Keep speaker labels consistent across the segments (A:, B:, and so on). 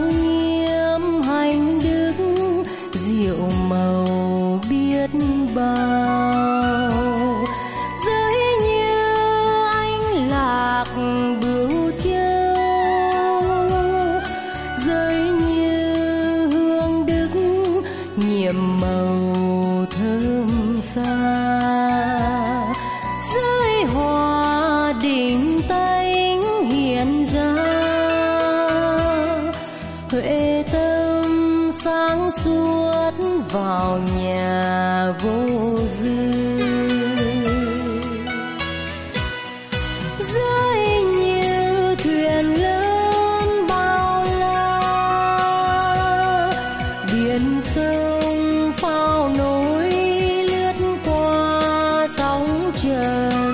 A: nghiêm hành đức diệu màu biết bao, giới như anh lạc bửu châu, giới như hương đức nhiệm màu thơm xa, giới hòa định tánh hiện ra, huệ tâm sáng suốt vào nhà vô dư. Giới như thuyền lớn bao la, biển sông phao nối lướt qua sóng trần,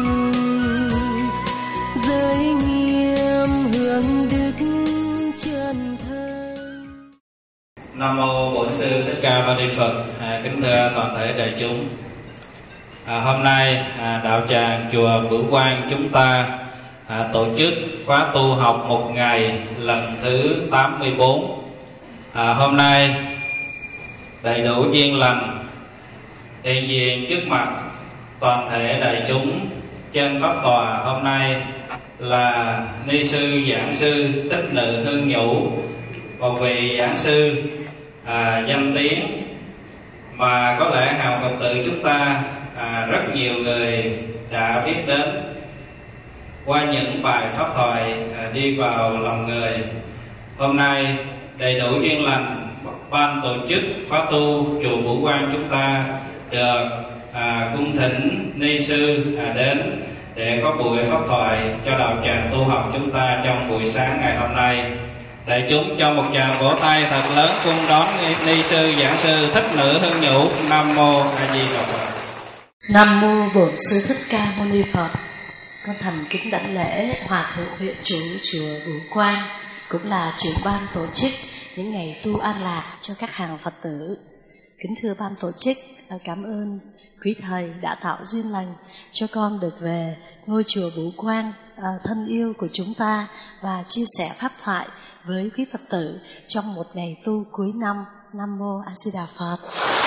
A: giới nghiêm hướng đức chân thân.
B: Nam mô Bổn Sư Thích Ca Mâu Ni Phật. Kính thưa toàn thể đại chúng, hôm nay đạo tràng chùa Bửu Quang chúng ta tổ chức khóa tu học một ngày lần thứ 84. Hôm nay đầy đủ duyên lành hiện diện trước mặt toàn thể đại chúng trên pháp tòa hôm nay là ni sư giảng sư Thích Nữ Hương Nhũ, một vị giảng sư danh tiếng mà có lẽ hàng Phật tử chúng ta rất nhiều người đã biết đến qua những bài pháp thoại đi vào lòng người. Hôm nay đầy đủ duyên lành, ban tổ chức khóa tu chùa Bửu Quang chúng ta được cung thỉnh ni sư đến để có buổi pháp thoại cho đạo tràng tu học chúng ta trong buổi sáng ngày hôm nay. Đại chúng cho một tràng vỗ tay thật lớn cung đón ni sư giảng sư Thích Nữ Hương Nhũ. Nam mô A Di Đà Phật.
C: Nam mô Bổn Sư Thích Ca Mâu Ni Phật. Con thành kính đảnh lễ Hòa thượng viện chủ chùa Bửu Quang, cũng là trưởng ban tổ chức những ngày tu an lạc cho các hàng Phật tử. Kính thưa ban tổ chức, cảm ơn quý thầy đã tạo duyên lành cho con được về ngôi chùa Bửu Quang thân yêu của chúng ta và chia sẻ pháp thoại với quý Phật tử trong một ngày tu cuối năm. Nam mô A Di Đà Phật.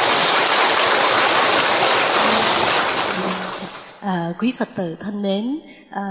C: Quý Phật tử thân mến,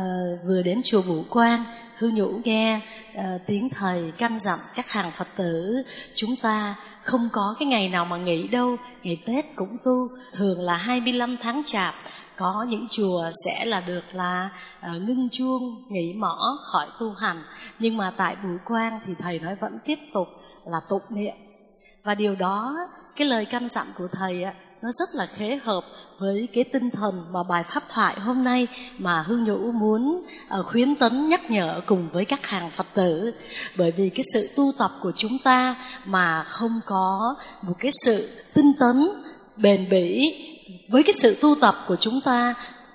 C: vừa đến chùa Bửu Quang, Hương Nhũ nghe tiếng thầy căn dặn các hàng Phật tử chúng ta không có cái ngày nào mà nghỉ đâu, ngày Tết cũng tu, thường là 25 tháng Chạp có những chùa sẽ là được là ngưng chuông nghỉ mỏ khỏi tu hành, nhưng mà tại Bửu Quang thì thầy nói vẫn tiếp tục là tụng niệm. Và điều đó, cái lời căn dặn của thầy nó rất là khế hợp với cái tinh thần mà bài pháp thoại hôm nay mà Hương Nhũ muốn khuyến tấn nhắc nhở cùng với các hàng Phật tử. Bởi vì cái sự tu tập của chúng ta mà không có một cái sự tinh tấn bền bỉ, với cái sự tu tập của chúng ta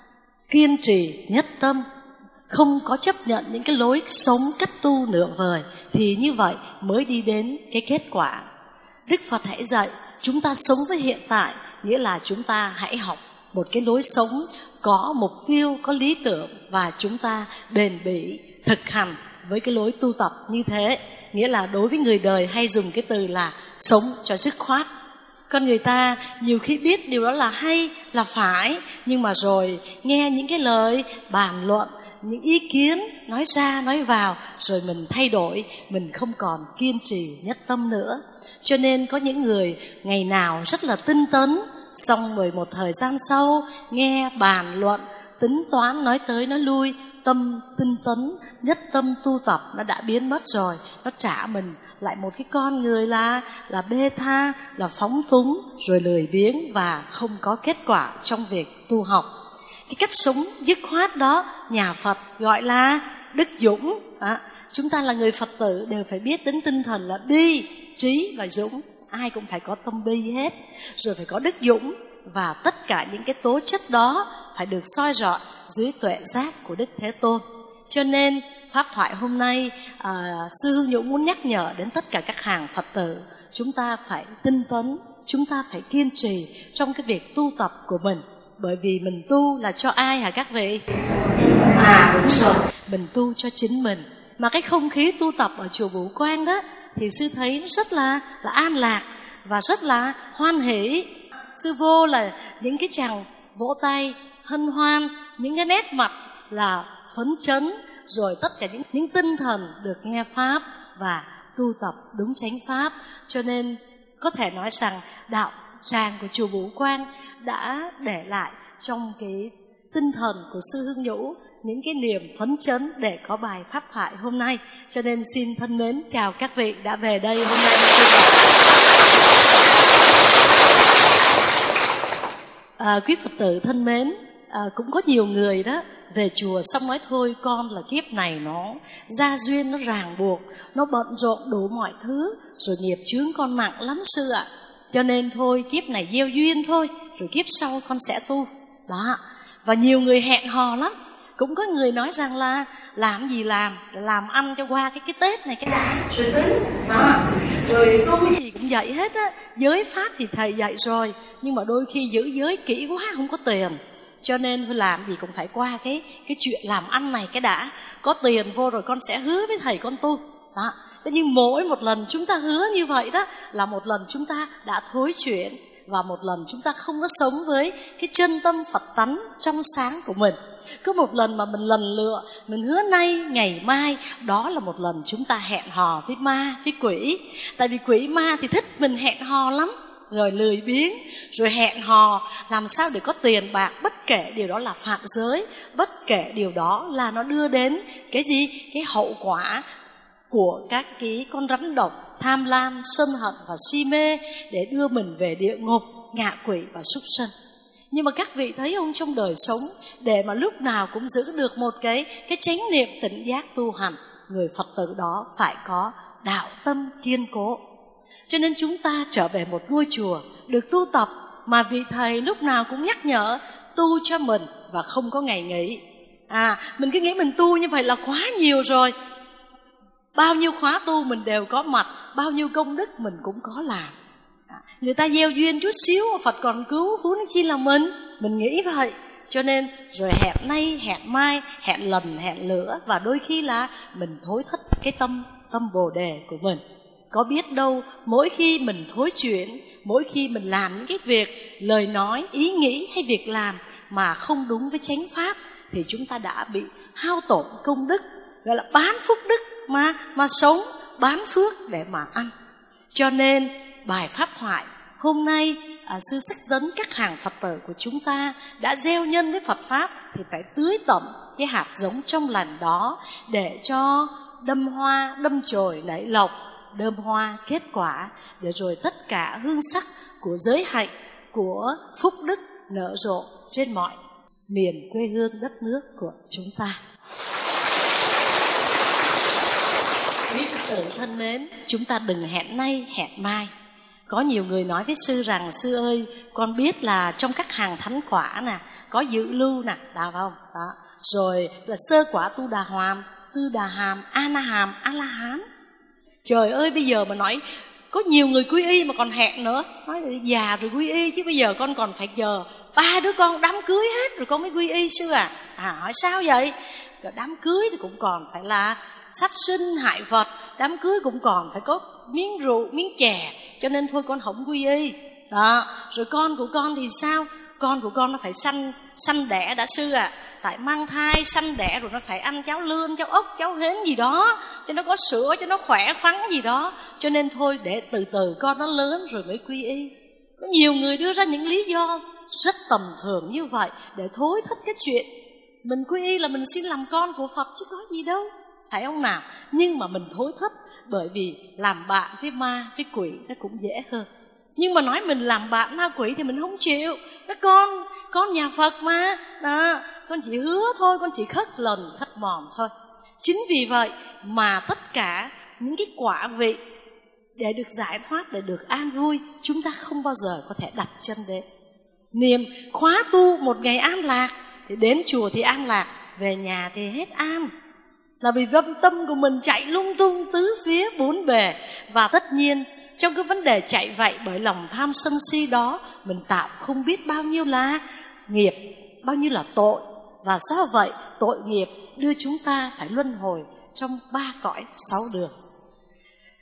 C: kiên trì nhất tâm, không có chấp nhận những cái lối sống cách tu nửa vời, thì như vậy mới đi đến cái kết quả. Đức Phật hãy dạy chúng ta sống với hiện tại, nghĩa là chúng ta hãy học một cái lối sống có mục tiêu, có lý tưởng, và chúng ta bền bỉ thực hành với cái lối tu tập như thế. Nghĩa là đối với người đời hay dùng cái từ là sống cho dứt khoát. Con người ta nhiều khi biết điều đó là hay, là phải, nhưng mà rồi nghe những cái lời bàn luận, những ý kiến nói ra nói vào, rồi mình thay đổi, mình không còn kiên trì nhất tâm nữa. Cho nên có những người ngày nào rất là tinh tấn, xong rồi một thời gian sau nghe bàn luận, tính toán nói tới nói lui, tâm tinh tấn, nhất tâm tu tập nó đã biến mất rồi. Nó trả mình lại một cái con người là bê tha, là phóng túng, rồi lười biếng và không có kết quả trong việc tu học. Cái cách sống dứt khoát đó nhà Phật gọi là đức dũng. Chúng ta là người Phật tử đều phải biết đến tinh thần là bi, trí và dũng. Ai cũng phải có tâm bi hết, rồi phải có đức dũng, và tất cả những cái tố chất đó phải được soi rọi dưới tuệ giác của Đức Thế Tôn. Cho nên pháp thoại hôm nay Sư Hương Nhũ muốn nhắc nhở đến tất cả các hàng Phật tử, chúng ta phải tinh tấn, chúng ta phải kiên trì trong cái việc tu tập của mình. Bởi vì mình tu là cho ai hả các vị? Đúng rồi, mình tu cho chính mình. Mà cái không khí tu tập ở chùa Bửu Quang đó thì sư thấy nó rất là an lạc và rất là hoan hỷ. Sư vô là những cái chàng vỗ tay hân hoan, những cái nét mặt là phấn chấn, rồi tất cả những tinh thần được nghe pháp và tu tập đúng chánh pháp. Cho nên có thể nói rằng đạo tràng của chùa Vũ Quang đã để lại trong cái tinh thần của sư Hương Nhũ những cái niềm phấn chấn để có bài pháp thoại hôm nay. Cho nên xin thân mến chào các vị đã về đây hôm nay. Quý Phật tử thân mến, cũng có nhiều người đó về chùa xong nói thôi con là kiếp này nó gia duyên, nó ràng buộc, nó bận rộn đủ mọi thứ, rồi nghiệp chướng con nặng lắm sư ạ. Cho nên thôi kiếp này gieo duyên thôi, rồi kiếp sau con sẽ tu. Đó. Và nhiều người hẹn hò lắm. Cũng có người nói rằng là làm gì làm ăn cho qua cái Tết này cái đã rồi tính. Đó. Rồi tu gì cũng vậy hết á. Giới pháp thì thầy dạy rồi, nhưng mà đôi khi giữ giới kỹ quá không có tiền. Cho nên thôi làm gì cũng phải qua cái chuyện làm ăn này cái đã. Có tiền vô rồi con sẽ hứa với thầy con tu. Đó. Thế nhưng mỗi một lần chúng ta hứa như vậy đó là một lần chúng ta đã thối chuyển, và một lần chúng ta không có sống với cái chân tâm Phật tánh trong sáng của mình. Có một lần mà mình lần lựa, mình hứa nay ngày mai, đó là một lần chúng ta hẹn hò với ma, với quỷ. Tại vì quỷ ma thì thích mình hẹn hò lắm, rồi lười biếng, rồi hẹn hò làm sao để có tiền bạc, bất kể điều đó là phạm giới, bất kể điều đó là nó đưa đến cái gì? Cái hậu quả của các cái con rắn độc tham lam, sân hận và si mê, để đưa mình về địa ngục, ngạ quỷ và súc sanh. Nhưng mà các vị thấy không, trong đời sống để mà lúc nào cũng giữ được một cái chánh niệm tỉnh giác tu hành, người Phật tử đó phải có đạo tâm kiên cố. Cho nên chúng ta trở về một ngôi chùa được tu tập, mà vị thầy lúc nào cũng nhắc nhở tu cho mình và không có ngày nghỉ. Mình cứ nghĩ mình tu như vậy là quá nhiều rồi. Bao nhiêu khóa tu mình đều có mặt, bao nhiêu công đức mình cũng có làm. Người ta gieo duyên chút xíu mà Phật còn cứu, huống chi là mình nghĩ vậy. Cho nên rồi hẹn nay, hẹn mai, hẹn lần, hẹn lnữa, và đôi khi là mình thối thất cái tâm Bồ Đề của mình. Có biết đâu mỗi khi mình thối chuyển, mỗi khi mình làm những cái việc, lời nói, ý nghĩ hay việc làm mà không đúng với chánh pháp, thì chúng ta đã bị hao tổn công đức, gọi là bán phúc đức mà sống, bán phước để mà ăn. Cho nên bài pháp thoại hôm nay, sư Sách Tấn các hàng Phật tử của chúng ta đã gieo nhân với Phật pháp, thì phải tưới tẩm cái hạt giống trong lành đó, để cho đâm hoa, đâm chồi nảy lộc, đơm hoa kết quả, để rồi tất cả hương sắc của giới hạnh, của phúc đức nở rộ trên mọi miền quê hương đất nước của chúng ta. Quý Phật tử thân mến, chúng ta đừng hẹn nay hẹn mai. Có nhiều người nói với sư rằng: sư ơi, con biết là trong các hàng thánh quả nè, có dự lưu nè, phải không? Đó. Rồi là sơ quả Tu Đà Hoàn, Tư Đà Hàm, A Na Hàm, A La Hán. Trời ơi, bây giờ mà nói có nhiều người quy y mà còn hẹn nữa. Nói là già rồi quy y, chứ bây giờ con còn phải chờ 3 đứa con đám cưới hết rồi con mới quy y sư à? Hỏi sao vậy? Rồi đám cưới thì cũng còn phải là sát sinh hại vật, đám cưới cũng còn phải có miếng rượu, miếng chè, cho nên thôi con không quy y. Đó. Rồi con của con thì sao? Con của con nó phải sanh đẻ đã sư à. Tại mang thai sanh đẻ rồi nó phải ăn cháo lươn, cháo ốc, cháo hến gì đó, cho nó có sữa, cho nó khỏe khoắn gì đó. Cho nên thôi để từ từ con nó lớn rồi mới quy y. Có nhiều người đưa ra những lý do rất tầm thường như vậy để thối thất cái chuyện mình quy y là mình xin làm con của Phật chứ có gì đâu, phải không nào? Nhưng mà mình thối thất bởi vì làm bạn với ma, với quỷ nó cũng dễ hơn. Nhưng mà nói mình làm bạn ma quỷ thì mình không chịu. Nó con nhà Phật mà. Đó, con chỉ hứa thôi, con chỉ khất lần thất mòn thôi. Chính vì vậy mà tất cả những cái quả vị để được giải thoát, để được an vui, chúng ta không bao giờ có thể đặt chân đến. Niềm khóa tu một ngày an lạc, thì đến chùa thì an lạc, về nhà thì hết an. Là vì tâm của mình chạy lung tung tứ phía bốn bề. Và tất nhiên trong cái vấn đề chạy vậy bởi lòng tham sân si đó, mình tạo không biết bao nhiêu là nghiệp, bao nhiêu là tội. Và do vậy tội nghiệp đưa chúng ta phải luân hồi trong 3 cõi 6 đường.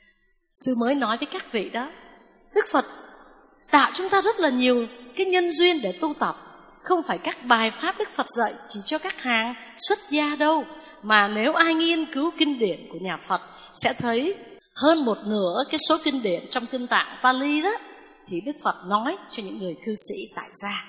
C: Sư mới nói với các vị đó, Đức Phật tạo chúng ta rất là nhiều cái nhân duyên để tu tập. Không phải các bài pháp Đức Phật dạy chỉ cho các hàng xuất gia đâu, mà nếu ai nghiên cứu kinh điển của nhà Phật sẽ thấy hơn một nửa cái số kinh điển trong kinh tạng Pali đó thì Đức Phật nói cho những người cư sĩ tại gia.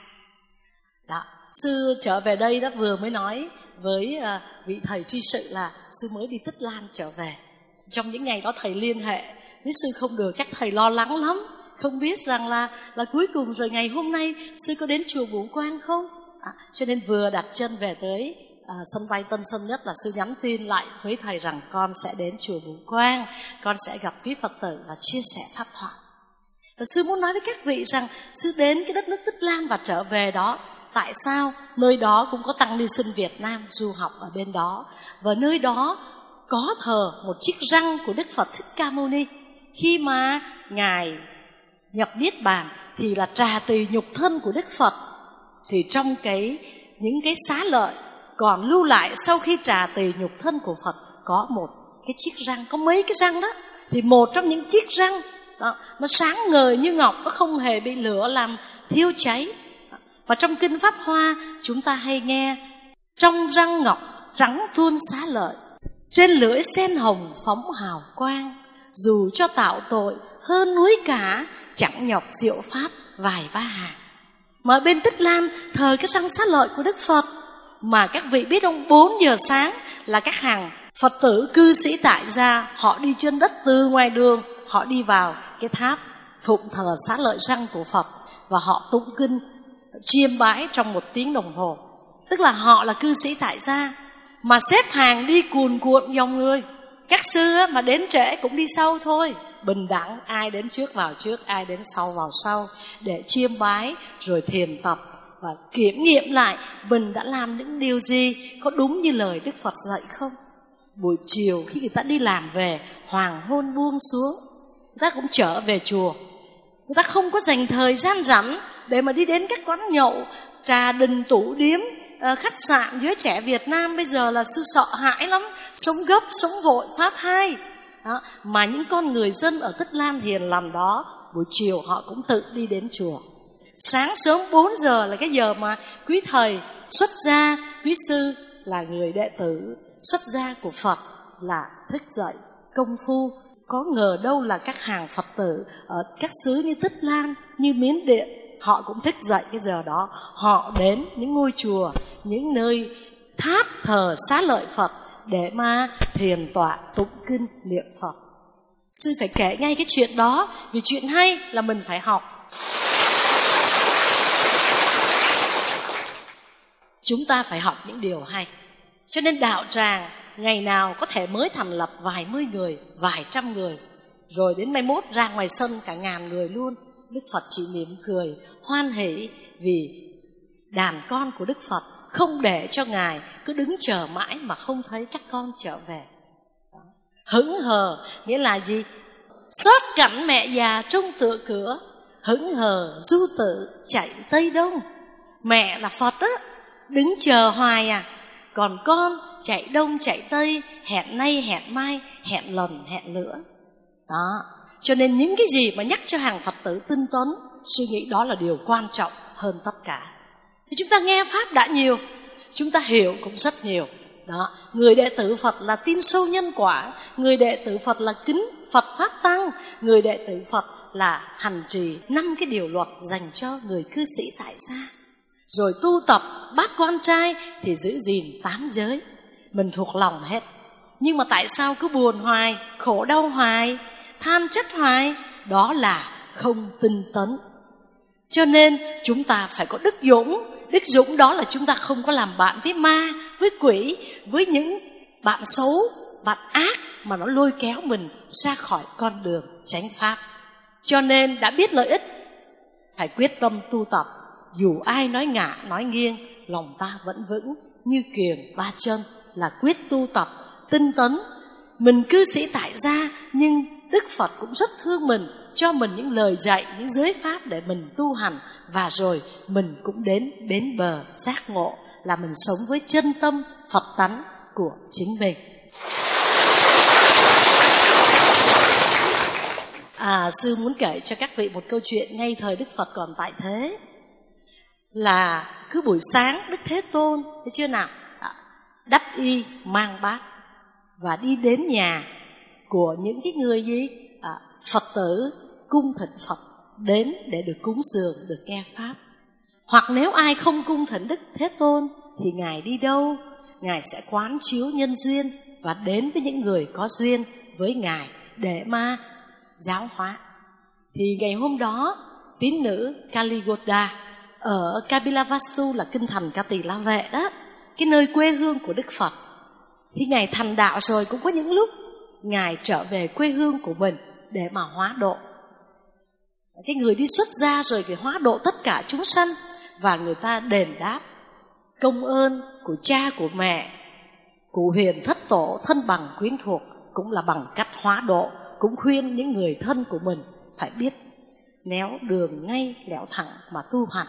C: Đó, sư trở về đây đó vừa mới nói với vị thầy tri sự là sư mới đi Tích Lan trở về. Trong những ngày đó thầy liên hệ với sư không được, chắc thầy lo lắng lắm, không biết rằng là cuối cùng rồi ngày hôm nay sư có đến chùa Vũ Quang không. Cho nên vừa đặt chân về tới sân bay Tân Sơn Nhất là sư nhắn tin lại với thầy rằng con sẽ đến chùa Vũ Quang, con sẽ gặp quý Phật tử và chia sẻ pháp thoại. Và sư muốn nói với các vị rằng sư đến cái đất nước Tích Lan và trở về đó, tại sao? Nơi đó cũng có tăng ni sinh Việt Nam du học ở bên đó, và nơi đó có thờ một chiếc răng của Đức Phật Thích Ca Mâu Ni. Khi mà Ngài nhập Niết Bàn thì là trà tỳ nhục thân của Đức Phật, thì trong những cái xá lợi còn lưu lại sau khi trà tỳ nhục thân của Phật có một cái chiếc răng, có mấy cái răng đó, thì một trong những chiếc răng đó, nó sáng ngời như ngọc, nó không hề bị lửa làm thiêu cháy. Và trong kinh Pháp Hoa chúng ta hay nghe trong răng ngọc trắng tuôn xá lợi, trên lưỡi sen hồng phóng hào quang, dù cho tạo tội hơn núi cả, chẳng nhọc diệu pháp vài ba hàng. Mà ở bên Tích Lan thờ cái răng xá lợi của Đức Phật, mà các vị biết không, 4 giờ sáng là các hàng Phật tử cư sĩ tại gia họ đi trên đất từ ngoài đường, họ đi vào cái tháp phụng thờ xá lợi răng của Phật và họ tụng kinh chiêm bái trong 1 tiếng đồng hồ. Tức là họ là cư sĩ tại gia mà xếp hàng đi cuồn cuộn dòng người. Các sư mà đến trễ cũng đi sau thôi, bình đẳng, ai đến trước vào trước, ai đến sau vào sau, để chiêm bái rồi thiền tập và kiểm nghiệm lại mình đã làm những điều gì, có đúng như lời Đức Phật dạy không. Buổi chiều khi người ta đi làm về, hoàng hôn buông xuống, người ta cũng trở về chùa. Người ta không có dành thời gian rảnh để mà đi đến các quán nhậu, trà đình, tủ điếm, khách sạn. Giới trẻ Việt Nam bây giờ là sư sợ hãi lắm, sống gấp, sống vội, pháp hai đó. Mà những con người dân ở Tích Lan hiền lành đó, buổi chiều họ cũng tự đi đến chùa. Sáng sớm 4 giờ là cái giờ mà quý thầy xuất gia, quý sư là người đệ tử xuất gia của Phật là thức dậy công phu. Có ngờ đâu là các hàng Phật tử ở các xứ như Tích Lan, như Miến Điện, họ cũng thức dậy cái giờ đó. Họ đến những ngôi chùa, những nơi tháp thờ xá lợi Phật để mà thiền tọa tụng kinh niệm Phật. Sư phải kể ngay cái chuyện đó, vì chuyện hay là mình phải học. Chúng ta phải học những điều hay. Cho nên đạo tràng ngày nào có thể mới thành lập vài mươi người, vài trăm người, rồi đến mai mốt ra ngoài sân cả ngàn người luôn. Đức Phật chỉ mỉm cười hoan hỷ vì đàn con của Đức Phật không để cho Ngài cứ đứng chờ mãi mà không thấy các con trở về. Hững hờ nghĩa là gì? Xót cảnh mẹ già trong tựa cửa, hững hờ du tử chạy Tây Đông. Mẹ là Phật á, đứng chờ hoài à, còn con chạy đông chạy tây, hẹn nay hẹn mai, hẹn lần hẹn lữa. Đó, cho nên những cái gì mà nhắc cho hàng Phật tử tinh tấn, suy nghĩ đó là điều quan trọng hơn tất cả. Thì chúng ta nghe pháp đã nhiều, chúng ta hiểu cũng rất nhiều. Đó, người đệ tử Phật là tin sâu nhân quả, người đệ tử Phật là kính Phật Pháp Tăng, người đệ tử Phật là hành trì 5 cái điều luật dành cho người cư sĩ tại gia. Rồi tu tập bát quan trai thì giữ gìn 8 giới. Mình thuộc lòng hết. Nhưng mà tại sao cứ buồn hoài, khổ đau hoài, than trách hoài? Đó là không tinh tấn. Cho nên chúng ta phải có đức dũng. Đức dũng đó là chúng ta không có làm bạn với ma, với quỷ, với những bạn xấu, bạn ác mà nó lôi kéo mình ra khỏi con đường chánh pháp. Cho nên đã biết lợi ích, phải quyết tâm tu tập. Dù ai nói ngả, nói nghiêng, lòng ta vẫn vững như kiềng 3 chân, là quyết tu tập, tinh tấn. Mình cư sĩ tại gia, nhưng Đức Phật cũng rất thương mình, cho mình những lời dạy, những giới pháp để mình tu hành. Và rồi mình cũng đến bến bờ giác ngộ, là mình sống với chân tâm Phật tánh của chính mình. Sư muốn kể cho các vị một câu chuyện ngay thời Đức Phật còn tại thế. Là cứ buổi sáng Đức Thế Tôn, thấy chưa nào, đắp y mang bát và đi đến nhà của những cái người gì? Phật tử cung thỉnh Phật đến để được cúng dường, được nghe Pháp. Hoặc nếu ai không cung thỉnh Đức Thế Tôn thì Ngài đi đâu? Ngài sẽ quán chiếu nhân duyên và đến với những người có duyên với Ngài để mà giáo hóa. Thì ngày hôm đó, tín nữ Kaligoda ở Kapilavastu là kinh thành Ca Tỳ La Vệ đó, cái nơi quê hương của Đức Phật. Thì Ngài thành đạo rồi cũng có những lúc Ngài trở về quê hương của mình để mà hóa độ. Cái người đi xuất gia rồi thì hóa độ tất cả chúng sanh, và người ta đền đáp công ơn của cha, của mẹ, của huyền thất tổ, thân bằng quyến thuộc, cũng là bằng cách hóa độ. Cũng khuyên những người thân của mình phải biết néo đường ngay lẽo thẳng mà tu hành.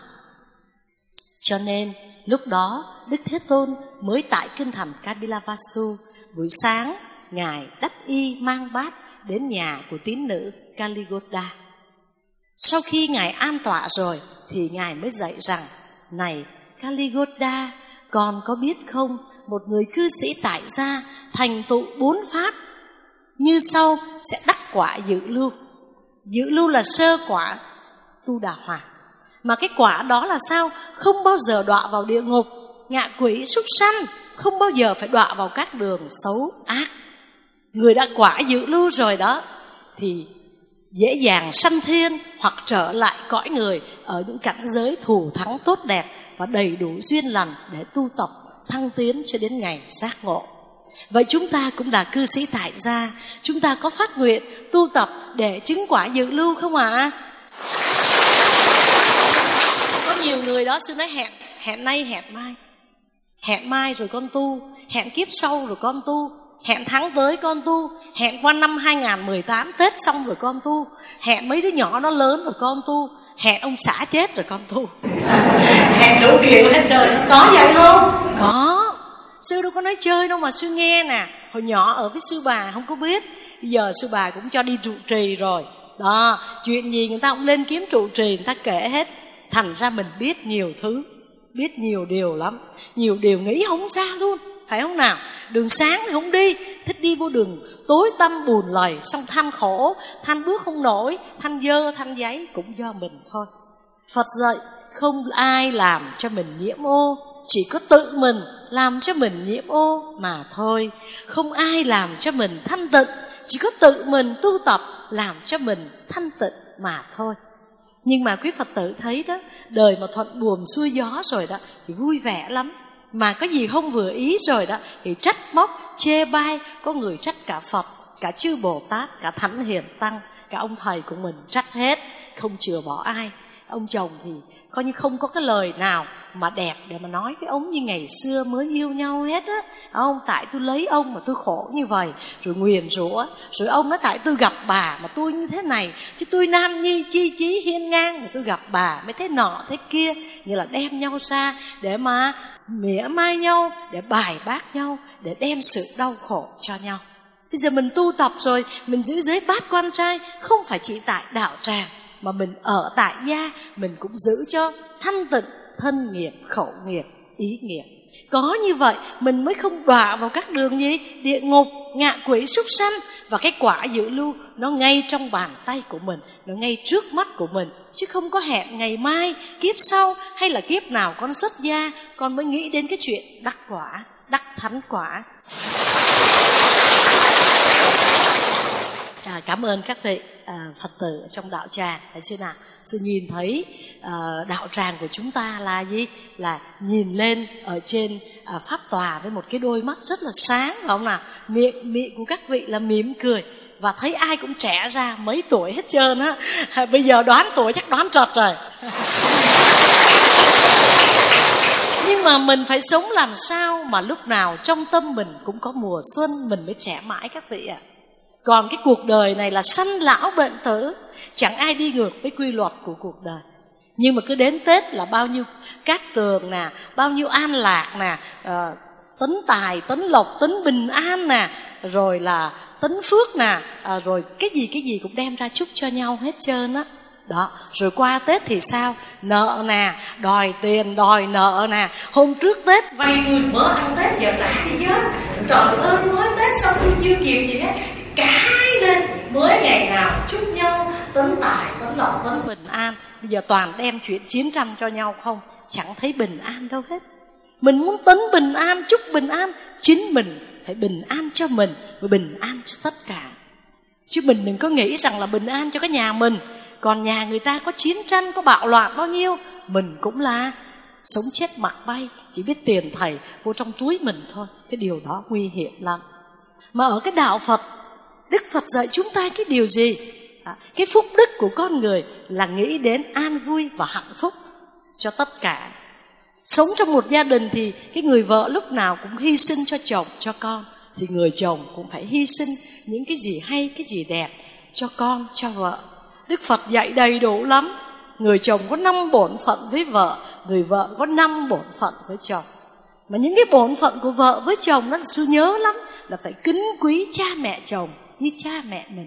C: Cho nên lúc đó Đức Thế Tôn mới tại kinh thành Kapilavastu, buổi sáng Ngài đắp y mang bát đến nhà của tín nữ Kaligoda. Sau khi Ngài an tọa rồi thì Ngài mới dạy rằng: này Kaligoda, con có biết không, một người cư sĩ tại gia thành tựu 4 pháp như sau sẽ đắc quả dự lưu. Dự lưu là sơ quả tu đà hoàng. Mà cái quả đó là sao? Không bao giờ đọa vào địa ngục, ngạ quỷ, súc sanh, không bao giờ phải đọa vào các đường xấu ác. Người đã quả dự lưu rồi đó thì dễ dàng sanh thiên hoặc trở lại cõi người ở những cảnh giới thù thắng tốt đẹp và đầy đủ duyên lành để tu tập thăng tiến cho đến ngày giác ngộ. Vậy chúng ta cũng là cư sĩ tại gia, chúng ta có phát nguyện tu tập để chứng quả dự lưu không ạ? Có nhiều người đó sư nói hẹn nay hẹn mai. Hẹn mai rồi con tu, hẹn kiếp sau rồi con tu, hẹn tháng tới con tu, hẹn qua năm 2018 Tết xong rồi con tu, hẹn mấy đứa nhỏ nó lớn rồi con tu, hẹn ông xã chết rồi con tu. Hẹn đủ kiểu hết trời. Có vậy không? Có. Sư đâu có nói chơi đâu mà sư nghe nè. Hồi nhỏ ở với sư bà không có biết, bây giờ sư bà cũng cho đi trụ trì rồi đó. Chuyện gì người ta cũng lên kiếm trụ trì, người ta kể hết. Thành ra mình biết nhiều thứ, biết nhiều điều lắm, nhiều điều nghĩ không ra luôn, phải không nào? Đường sáng thì không đi, thích đi vô đường tối tăm buồn lầy, xong than khổ, than bước không nổi, than dơ, than giấy, cũng do mình thôi. Phật dạy không ai làm cho mình nhiễm ô, chỉ có tự mình làm cho mình nhiễm ô mà thôi. Không ai làm cho mình thanh tịnh, chỉ có tự mình tu tập làm cho mình thanh tịnh mà thôi. Nhưng mà quý Phật tử thấy đó, đời mà thuận buồm xuôi gió rồi đó thì vui vẻ lắm. Mà có gì không vừa ý rồi đó thì trách móc, chê bai. Có người trách cả Phật, cả chư Bồ Tát, cả Thánh Hiền Tăng, cả ông thầy của mình trách hết, không chừa bỏ ai. Ông chồng thì coi như không có cái lời nào mà đẹp để mà nói với ông như ngày xưa mới yêu nhau hết á. Ông tại tôi lấy ông mà tôi khổ như vậy, rồi nguyền rủa. Rồi ông nói tại tôi gặp bà mà tôi như thế này, chứ tôi nam nhi chi chí hiên ngang mà tôi gặp bà mới thế nọ thế kia. Như là đem nhau ra để mà mỉa mai nhau, để bài bác nhau, để đem sự đau khổ cho nhau. Bây giờ mình tu tập rồi, mình giữ giới bát quan trai, không phải chỉ tại đạo tràng, mà mình ở tại gia, mình cũng giữ cho thanh tịnh thân nghiệp, khẩu nghiệp, ý nghiệp. Có như vậy mình mới không đọa vào các đường gì? Địa ngục, ngạ quỷ, súc sanh. Và cái quả dự lưu nó ngay trong bàn tay của mình, nó ngay trước mắt của mình, chứ không có hẹn ngày mai, kiếp sau hay là kiếp nào con xuất gia con mới nghĩ đến cái chuyện đắc quả, đắc thánh quả. Cảm ơn các vị Phật tử trong đạo tràng. Thấy chưa nào? Sư nhìn thấy đạo tràng của chúng ta là gì? Là nhìn lên ở trên pháp tòa với một cái đôi mắt rất là sáng, phải không nào? Miệng của các vị là mỉm cười, và thấy ai cũng trẻ ra mấy tuổi hết trơn á. Bây giờ đoán tuổi chắc đoán trật rồi. Nhưng mà mình phải sống làm sao mà lúc nào trong tâm mình cũng có mùa xuân, mình mới trẻ mãi các vị ạ. Còn cái cuộc đời này là sanh lão bệnh tử, chẳng ai đi ngược với quy luật của cuộc đời. Nhưng mà cứ đến Tết là bao nhiêu cát tường nè, bao nhiêu an lạc nè, tấn tài, tấn lộc, tấn bình an nè, rồi là tấn phước nè, rồi cái gì cũng đem ra chúc cho nhau hết trơn á. Đó, rồi qua Tết thì sao? Nợ nè, đòi tiền, đòi nợ nè. Hôm trước Tết vay tôi bữa ăn Tết giờ trả đi chứ. Trời ơi, mới Tết xong tôi chưa kịp gì hết, cãi lên. Mới ngày nào chúc nhau tấn tài, tấn lộc, tấn bình an. Bây giờ toàn đem chuyện chiến tranh cho nhau không, chẳng thấy bình an đâu hết. Mình muốn tấn bình an, chúc bình an, chính mình phải bình an cho mình và bình an cho tất cả. Chứ mình đừng có nghĩ rằng là bình an cho cái nhà mình, còn nhà người ta có chiến tranh, có bạo loạn bao nhiêu, mình cũng là sống chết mặc bay, chỉ biết tiền thầy vô trong túi mình thôi. Cái điều đó nguy hiểm lắm. Mà ở cái đạo Phật, Đức Phật dạy chúng ta cái điều gì? Cái phúc đức của con người là nghĩ đến an vui và hạnh phúc cho tất cả. Sống trong một gia đình thì cái người vợ lúc nào cũng hy sinh cho chồng, cho con, thì người chồng cũng phải hy sinh những cái gì hay, cái gì đẹp cho con, cho vợ. Đức Phật dạy đầy đủ lắm. Người chồng có 5 bổn phận với vợ, người vợ có 5 bổn phận với chồng. Mà những cái bổn phận của vợ với chồng nó sư nhớ lắm, là phải kính quý cha mẹ chồng như cha mẹ mình.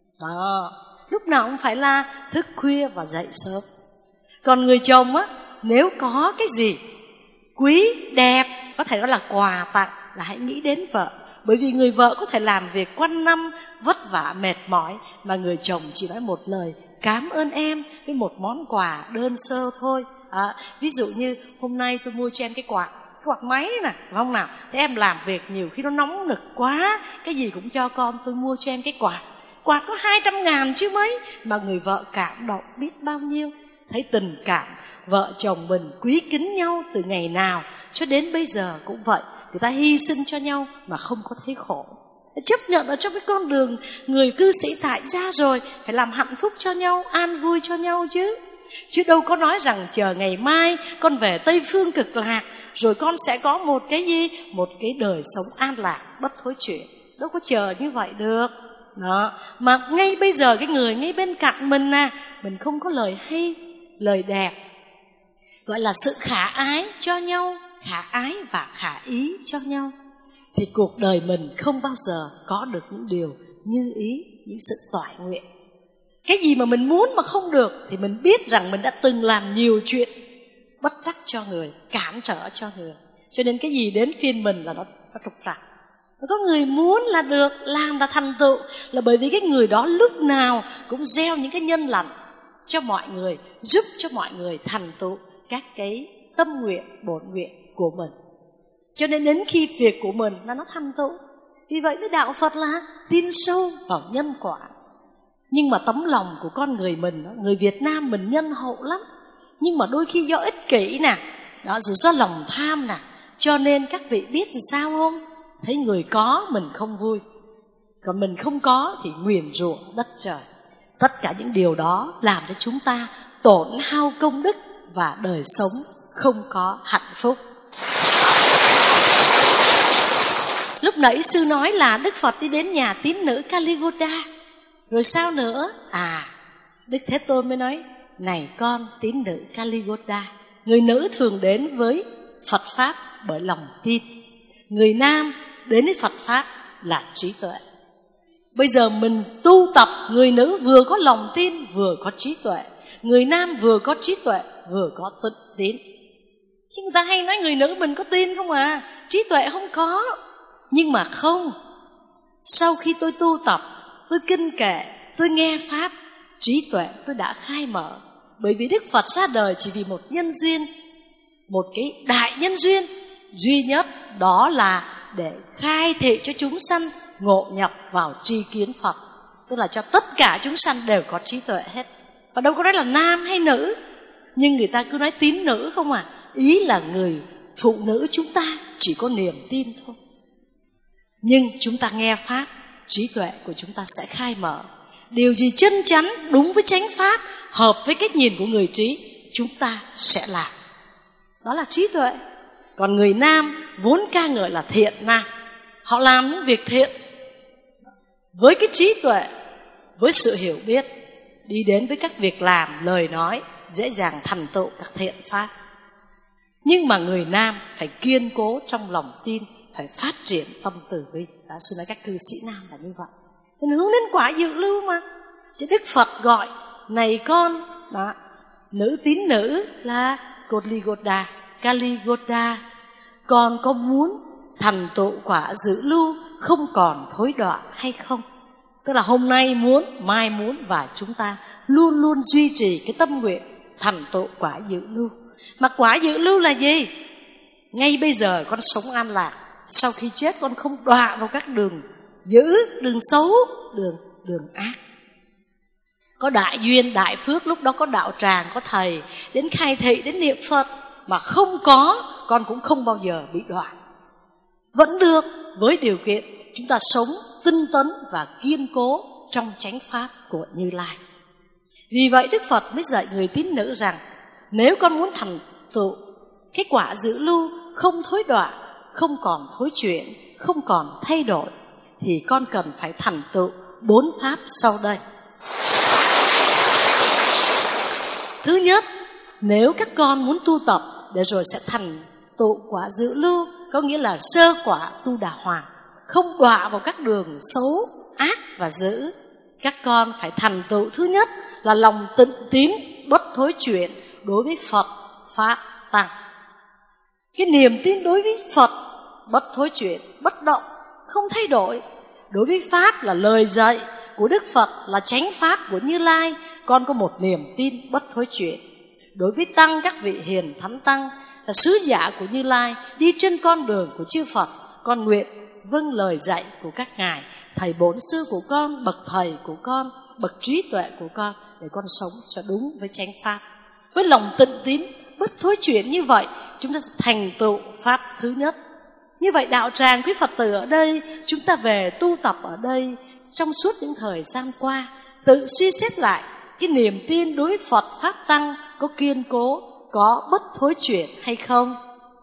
C: Đó, lúc nào cũng phải là thức khuya và dậy sớm. Còn người chồng á, nếu có cái gì quý, đẹp, có thể đó là quà tặng, là hãy nghĩ đến vợ. Bởi vì người vợ có thể làm việc quanh năm, vất vả, mệt mỏi, mà người chồng chỉ nói một lời cảm ơn em với một món quà đơn sơ thôi. Ví dụ như hôm nay tôi mua cho em cái quạt máy nè, phải không nào? Thế em làm việc nhiều khi nó nóng nực quá, cái gì cũng cho con, tôi mua cho em cái quạt có 200.000 chứ mấy. Mà người vợ cảm động biết bao nhiêu. Thấy tình cảm vợ chồng mình quý kính nhau từ ngày nào cho đến bây giờ cũng vậy. Người ta hy sinh cho nhau mà không có thấy khổ. Chấp nhận ở trong cái con đường người cư sĩ tại gia rồi, phải làm hạnh phúc cho nhau, an vui cho nhau chứ. Chứ đâu có nói rằng chờ ngày mai con về Tây Phương Cực Lạc, rồi con sẽ có một cái gì? Một cái đời sống an lạc, bất thối chuyển. Đâu có chờ như vậy được. Đó. Mà ngay bây giờ cái người ngay bên cạnh mình nè, mình không có lời hay, lời đẹp, gọi là sự khả ái cho nhau, khả ái và khả ý cho nhau, thì cuộc đời mình không bao giờ có được những điều như ý, những sự toại nguyện. Cái gì mà mình muốn mà không được thì mình biết rằng mình đã từng làm nhiều chuyện bất trắc cho người, cản trở cho người. Cho nên cái gì đến phiên mình là nó trục trặc. Có người muốn là được, làm là thành tựu, là bởi vì cái người đó lúc nào cũng gieo những cái nhân lành cho mọi người, giúp cho mọi người thành tựu các cái tâm nguyện, bổn nguyện của mình. Cho nên đến khi việc của mình là nó thành tựu. Vì vậy với đạo Phật là tin sâu vào nhân quả. Nhưng mà tấm lòng của con người mình, người Việt Nam mình nhân hậu lắm. Nhưng mà đôi khi do ích kỷ nè, rồi do lòng tham nè, cho nên các vị biết thì sao không? Thấy người có mình không vui, còn mình không có thì nguyền rủa đất trời. Tất cả những điều đó làm cho chúng ta tổn hao công đức và đời sống không có hạnh phúc. Lúc nãy sư nói là Đức Phật đi đến nhà tín nữ Kaligoda. Rồi sao nữa? Đức Thế Tôn mới nói: này con tín nữ Kaligoda, người nữ thường đến với Phật Pháp bởi lòng tin, người nam đến với Phật Pháp là trí tuệ. Bây giờ mình tu tập, người nữ vừa có lòng tin vừa có trí tuệ, người nam vừa có trí tuệ vừa có tín. Chứ người ta hay nói người nữ mình có tin không à, trí tuệ không có. Nhưng mà không, sau khi tôi tu tập, tôi kinh kệ, tôi nghe Pháp, trí tuệ tôi đã khai mở. Bởi vì Đức Phật ra đời chỉ vì một nhân duyên, một cái đại nhân duyên duy nhất, đó là để khai thị cho chúng sanh ngộ nhập vào tri kiến Phật. Tức là cho tất cả chúng sanh đều có trí tuệ hết. Và đâu có nói là nam hay nữ, nhưng người ta cứ nói tín nữ không à. Ý là người phụ nữ chúng ta chỉ có niềm tin thôi. Nhưng chúng ta nghe Pháp, trí tuệ của chúng ta sẽ khai mở. Điều gì chân chắn, đúng với chánh Pháp, hợp với cách nhìn của người trí, chúng ta sẽ làm. Đó là trí tuệ. Còn người nam vốn ca ngợi là thiện nam, họ làm những việc thiện với cái trí tuệ, với sự hiểu biết, đi đến với các việc làm, lời nói, dễ dàng thành tựu các thiện pháp. Nhưng mà người nam phải kiên cố trong lòng tin, phải phát triển tâm từ bi. Đã sư nói các cư sĩ nam là như vậy. Mình hướng đến quả dự lưu mà. Chứ Đức Phật gọi này con đó, nữ tín nữ là Goligoda, Kaligoda, con có muốn thành tựu quả dự lưu không còn thối đọa hay không? Tức là hôm nay muốn, mai muốn, và chúng ta luôn luôn duy trì cái tâm nguyện thành tựu quả dự lưu. Mà quả dự lưu là gì? Ngay bây giờ con sống an lạc, sau khi chết con không đọa vào các đường dữ, đường xấu, đường ác. Có đại duyên, đại phước, lúc đó có đạo tràng, có thầy đến khai thị, đến niệm Phật. Mà không có, con cũng không bao giờ bị đọa. Vẫn được, với điều kiện chúng ta sống tinh tấn và kiên cố trong chánh pháp của Như Lai. Vì vậy Đức Phật mới dạy người tín nữ rằng nếu con muốn thành tựu cái quả dự lưu không thối đọa, không còn thối chuyển, không còn thay đổi, thì con cần phải thành tựu 4 pháp sau đây. Thứ nhất, nếu các con muốn tu tập để rồi sẽ thành tựu quả dự lưu, có nghĩa là sơ quả tu đà hoàng, không đọa vào các đường xấu, ác và dữ, các con phải thành tựu thứ nhất là lòng tịnh tín bất thối chuyển đối với Phật, Pháp, Tăng. Cái niềm tin đối với Phật bất thối chuyển, bất động, không thay đổi. Đối với Pháp là lời dạy của Đức Phật, là chánh pháp của Như Lai, con có một niềm tin bất thối chuyển. Đối với Tăng, các vị hiền thánh Tăng là sứ giả của Như Lai, đi trên con đường của chư Phật, con nguyện vâng lời dạy của các ngài, thầy bổn sư của con, bậc thầy của con, bậc trí tuệ của con, để con sống cho đúng với chánh pháp. Với lòng tịnh tín bất thối chuyển như vậy, chúng ta sẽ thành tựu pháp thứ nhất. Như vậy đạo tràng quý Phật tử ở đây, chúng ta về tu tập ở đây trong suốt những thời gian qua, tự suy xét lại cái niềm tin đối với Phật, Pháp, Tăng có kiên cố, có bất thối chuyển hay không.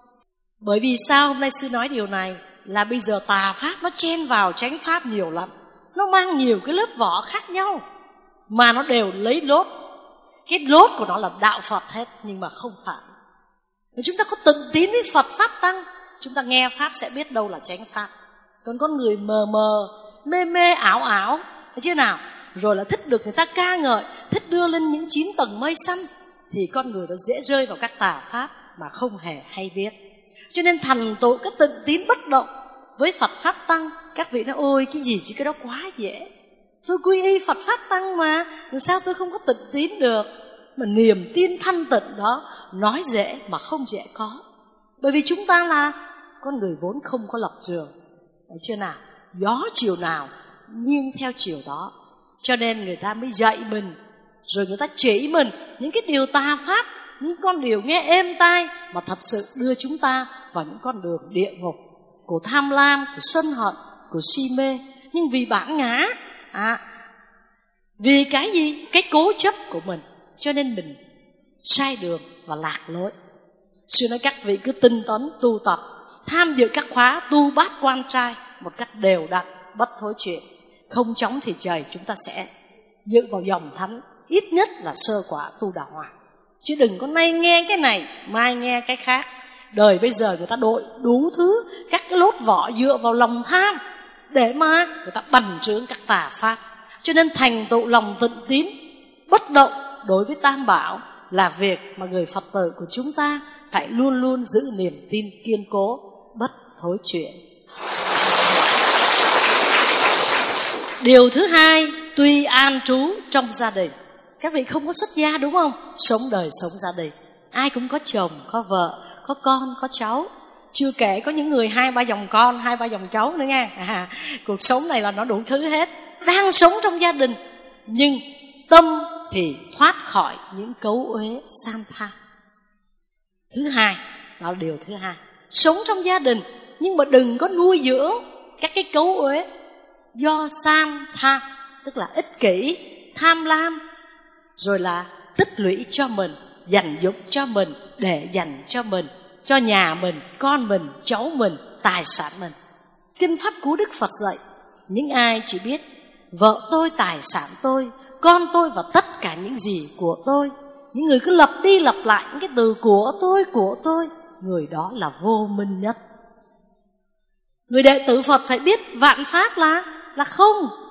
C: Bởi vì sao hôm nay sư nói điều này? Là bây giờ tà pháp nó chen vào chánh pháp nhiều lắm. Nó mang nhiều cái lớp vỏ khác nhau, mà nó đều lấy lốt. Cái lốt của nó là đạo Phật hết, nhưng mà không phải. Nếu chúng ta có tịnh tín với Phật, Pháp, Tăng, chúng ta nghe pháp sẽ biết đâu là chánh pháp. Còn con người mờ mờ, mê mê, ảo ảo, thấy chưa nào? Rồi là thích được người ta ca ngợi, thích đưa lên những 9 tầng mây xanh, thì con người nó dễ rơi vào các tà pháp mà không hề hay biết. Cho nên thành tựu cái tịnh tín bất động với Phật, Pháp, Tăng, các vị nói ôi cái gì chứ cái đó quá dễ. Tôi quy y Phật, Pháp, Tăng mà, sao tôi không có tịnh tín được? Mà niềm tin thanh tịnh đó nói dễ mà không dễ có. Bởi vì chúng ta là con người vốn không có lập trường, thấy chưa nào? Gió chiều nào nghiêng theo chiều đó. Cho nên người ta mới dạy mình, rồi người ta chỉ mình những cái điều tà pháp, những con điều nghe êm tai, mà thật sự đưa chúng ta vào những con đường địa ngục của tham lam, của sân hận, của si mê. Nhưng vì bản ngã, vì cái gì? Cái cố chấp của mình, cho nên mình sai đường và lạc lối. Sư nói các vị cứ tinh tấn tu tập, tham dự các khóa tu bát quan trai một cách đều đặn, bất thối chuyển. Không chóng thì trời chúng ta sẽ dự vào dòng thánh, ít nhất là sơ quả tu đà hoàng. Chứ đừng có nay nghe cái này, mai nghe cái khác. Đời bây giờ người ta đội đủ thứ, các cái lốt vỏ dựa vào lòng tham, để mà người ta bành trướng các tà pháp. Cho nên thành tựu lòng tịnh tín bất động đối với tam bảo là việc mà người Phật tử của chúng ta phải luôn luôn giữ niềm tin kiên cố, bất thối chuyển. Điều thứ hai, tuy an trú trong gia đình. Các vị không có xuất gia đúng không? Sống đời sống gia đình, ai cũng có chồng, có vợ, có con, có cháu. Chưa kể có những người 2-3 dòng con, 2-3 dòng cháu nữa nha. Cuộc sống này là nó đủ thứ hết. Đang sống trong gia đình, nhưng tâm thì thoát khỏi những cấu uế san tha. Thứ hai, đó là điều thứ hai. Sống trong gia đình, nhưng mà đừng có nuôi dưỡng các cái cấu uế do san tha, tức là ích kỷ, tham lam, rồi là tích lũy cho mình, dành dụm cho mình, để dành cho mình, cho nhà mình, con mình, cháu mình, tài sản mình. Kinh Pháp Cú Đức Phật dạy, những ai chỉ biết vợ tôi, tài sản tôi, con tôi và tất cả những gì của tôi, những người cứ lặp đi lặp lại những cái từ của tôi, người đó là vô minh nhất. Người đệ tử Phật phải biết vạn pháp là không,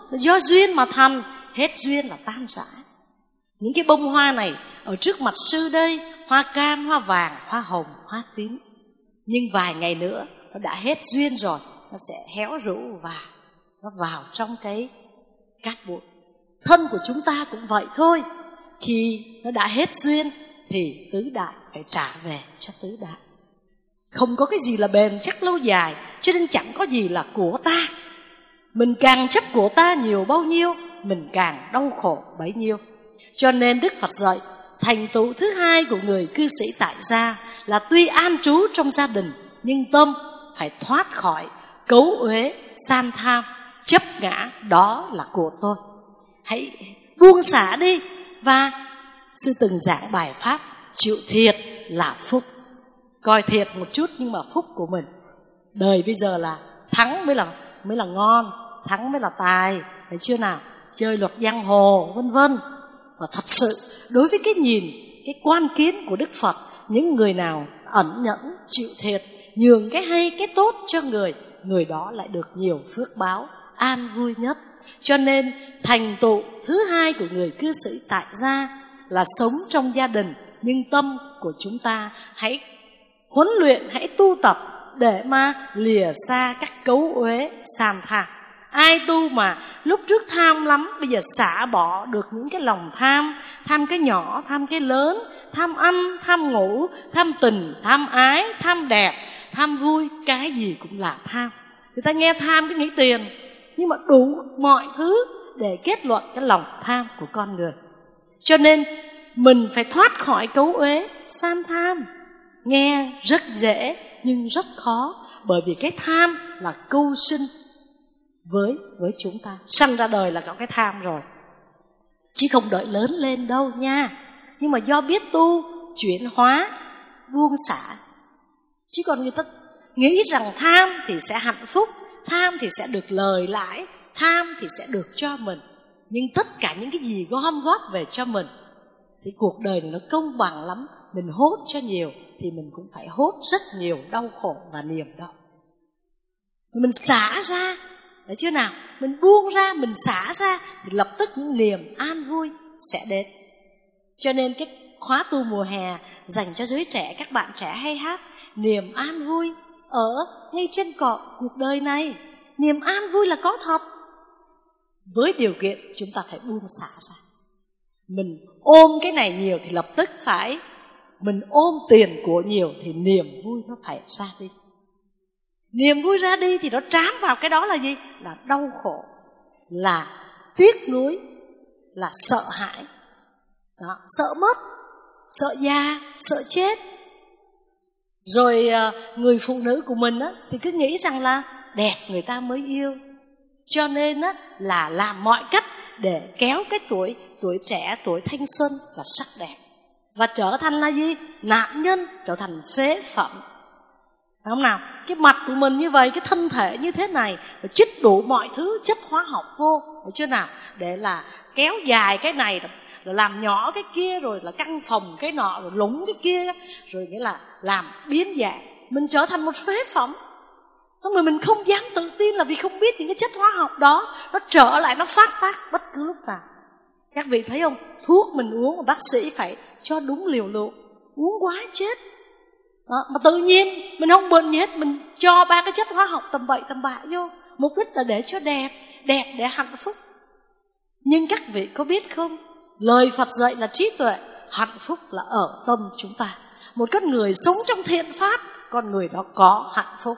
C: do duyên mà thành, hết duyên là tan rã. Những cái bông hoa này ở trước mặt sư đây, hoa cam, hoa vàng, hoa hồng, hoa tím, nhưng vài ngày nữa nó đã hết duyên rồi, nó sẽ héo rũ và nó vào trong cái cát bụi. Thân của chúng ta cũng vậy thôi. Khi nó đã hết duyên thì tứ đại phải trả về cho tứ đại. Không có cái gì là bền chắc lâu dài, cho nên chẳng có gì là của ta. Mình càng chấp của ta nhiều bao nhiêu, mình càng đau khổ bấy nhiêu. Cho nên Đức Phật dạy thành tựu thứ hai của người cư sĩ tại gia là tuy an trú trong gia đình, nhưng tâm phải thoát khỏi cấu uế san tham, chấp ngã đó là của tôi. Hãy buông xả đi. Và sư từng giảng bài pháp chịu thiệt là phúc. Coi thiệt một chút nhưng mà phúc của mình. Đời bây giờ là thắng mới là ngon, thắng mới là tài, phải chưa nào? Chơi luật giang hồ vân vân. Và thật sự đối với cái nhìn, cái quan kiến của Đức Phật, những người nào ẩn nhẫn, chịu thiệt, nhường cái hay, cái tốt cho người đó lại được nhiều phước báo, an vui nhất. Cho nên thành tựu thứ hai của người cư sĩ tại gia là sống trong gia đình, nhưng tâm của chúng ta hãy huấn luyện, hãy tu tập để mà lìa xa các cấu uế san tham. Ai tu mà lúc trước tham lắm, bây giờ xả bỏ được những cái lòng tham, tham cái nhỏ, tham cái lớn, tham ăn, tham ngủ, tham tình, tham ái, tham đẹp, tham vui, cái gì cũng là tham. Người ta nghe tham cứ nghĩ tiền, nhưng mà đủ mọi thứ để kết luận cái lòng tham của con người. Cho nên mình phải thoát khỏi cấu uế san tham. Nghe rất dễ nhưng rất khó, bởi vì cái tham là câu sinh với chúng ta. Sanh ra đời là có cái tham rồi, chứ không đợi lớn lên đâu nha. Nhưng mà do biết tu, chuyển hóa, buông xả. Chứ còn người ta nghĩ rằng tham thì sẽ hạnh phúc, tham thì sẽ được lời lãi, tham thì sẽ được cho mình. Nhưng tất cả những cái gì gom góp về cho mình thì cuộc đời này nó công bằng lắm. Mình hốt cho nhiều thì mình cũng phải hốt rất nhiều đau khổ và niềm đau. Mình xả ra, thấy chưa nào? Mình buông ra, mình xả ra thì lập tức những niềm an vui sẽ đến. Cho nên cái khóa tu mùa hè dành cho giới trẻ, các bạn trẻ hay hát niềm an vui ở ngay trên cỏ cuộc đời này. Niềm an vui là có thật, với điều kiện chúng ta phải buông xả ra. Mình ôm cái này nhiều thì lập tức phải, mình ôm tiền của nhiều thì niềm vui nó phải ra đi. Niềm vui ra đi thì nó trám vào cái đó là gì? Là đau khổ, là tiếc nuối, là sợ hãi đó, sợ mất, sợ già, sợ chết. Rồi người phụ nữ của mình á, thì cứ nghĩ rằng là đẹp người ta mới yêu, cho nên á, là làm mọi cách để kéo cái tuổi trẻ, tuổi thanh xuân và sắc đẹp, và trở thành là gì? Nạn nhân, trở thành phế phẩm. Phải không nào? Cái mặt của mình như vậy, cái thân thể như thế này, rồi chích đủ mọi thứ chất hóa học vô, được chưa nào? Để là kéo dài cái này, rồi làm nhỏ cái kia, rồi là căng phòng cái nọ, rồi lủng cái kia, rồi nghĩa là làm biến dạng. Mình trở thành một phế phẩm. Xong rồi mình không dám tự tin là vì không biết những cái chất hóa học đó nó trở lại, nó phát tác bất cứ lúc nào. Các vị thấy không? Thuốc mình uống mà bác sĩ phải cho đúng liều lượng, uống quá chết đó. Mà tự nhiên mình không bệnh gì hết, mình cho 3 cái chất hóa học tầm bậy tầm bạ vô, mục đích là để cho đẹp để hạnh phúc. Nhưng các vị có biết không, lời Phật dạy là trí tuệ, hạnh phúc là ở tâm chúng ta. Một con người sống trong thiện pháp, con người đó có hạnh phúc.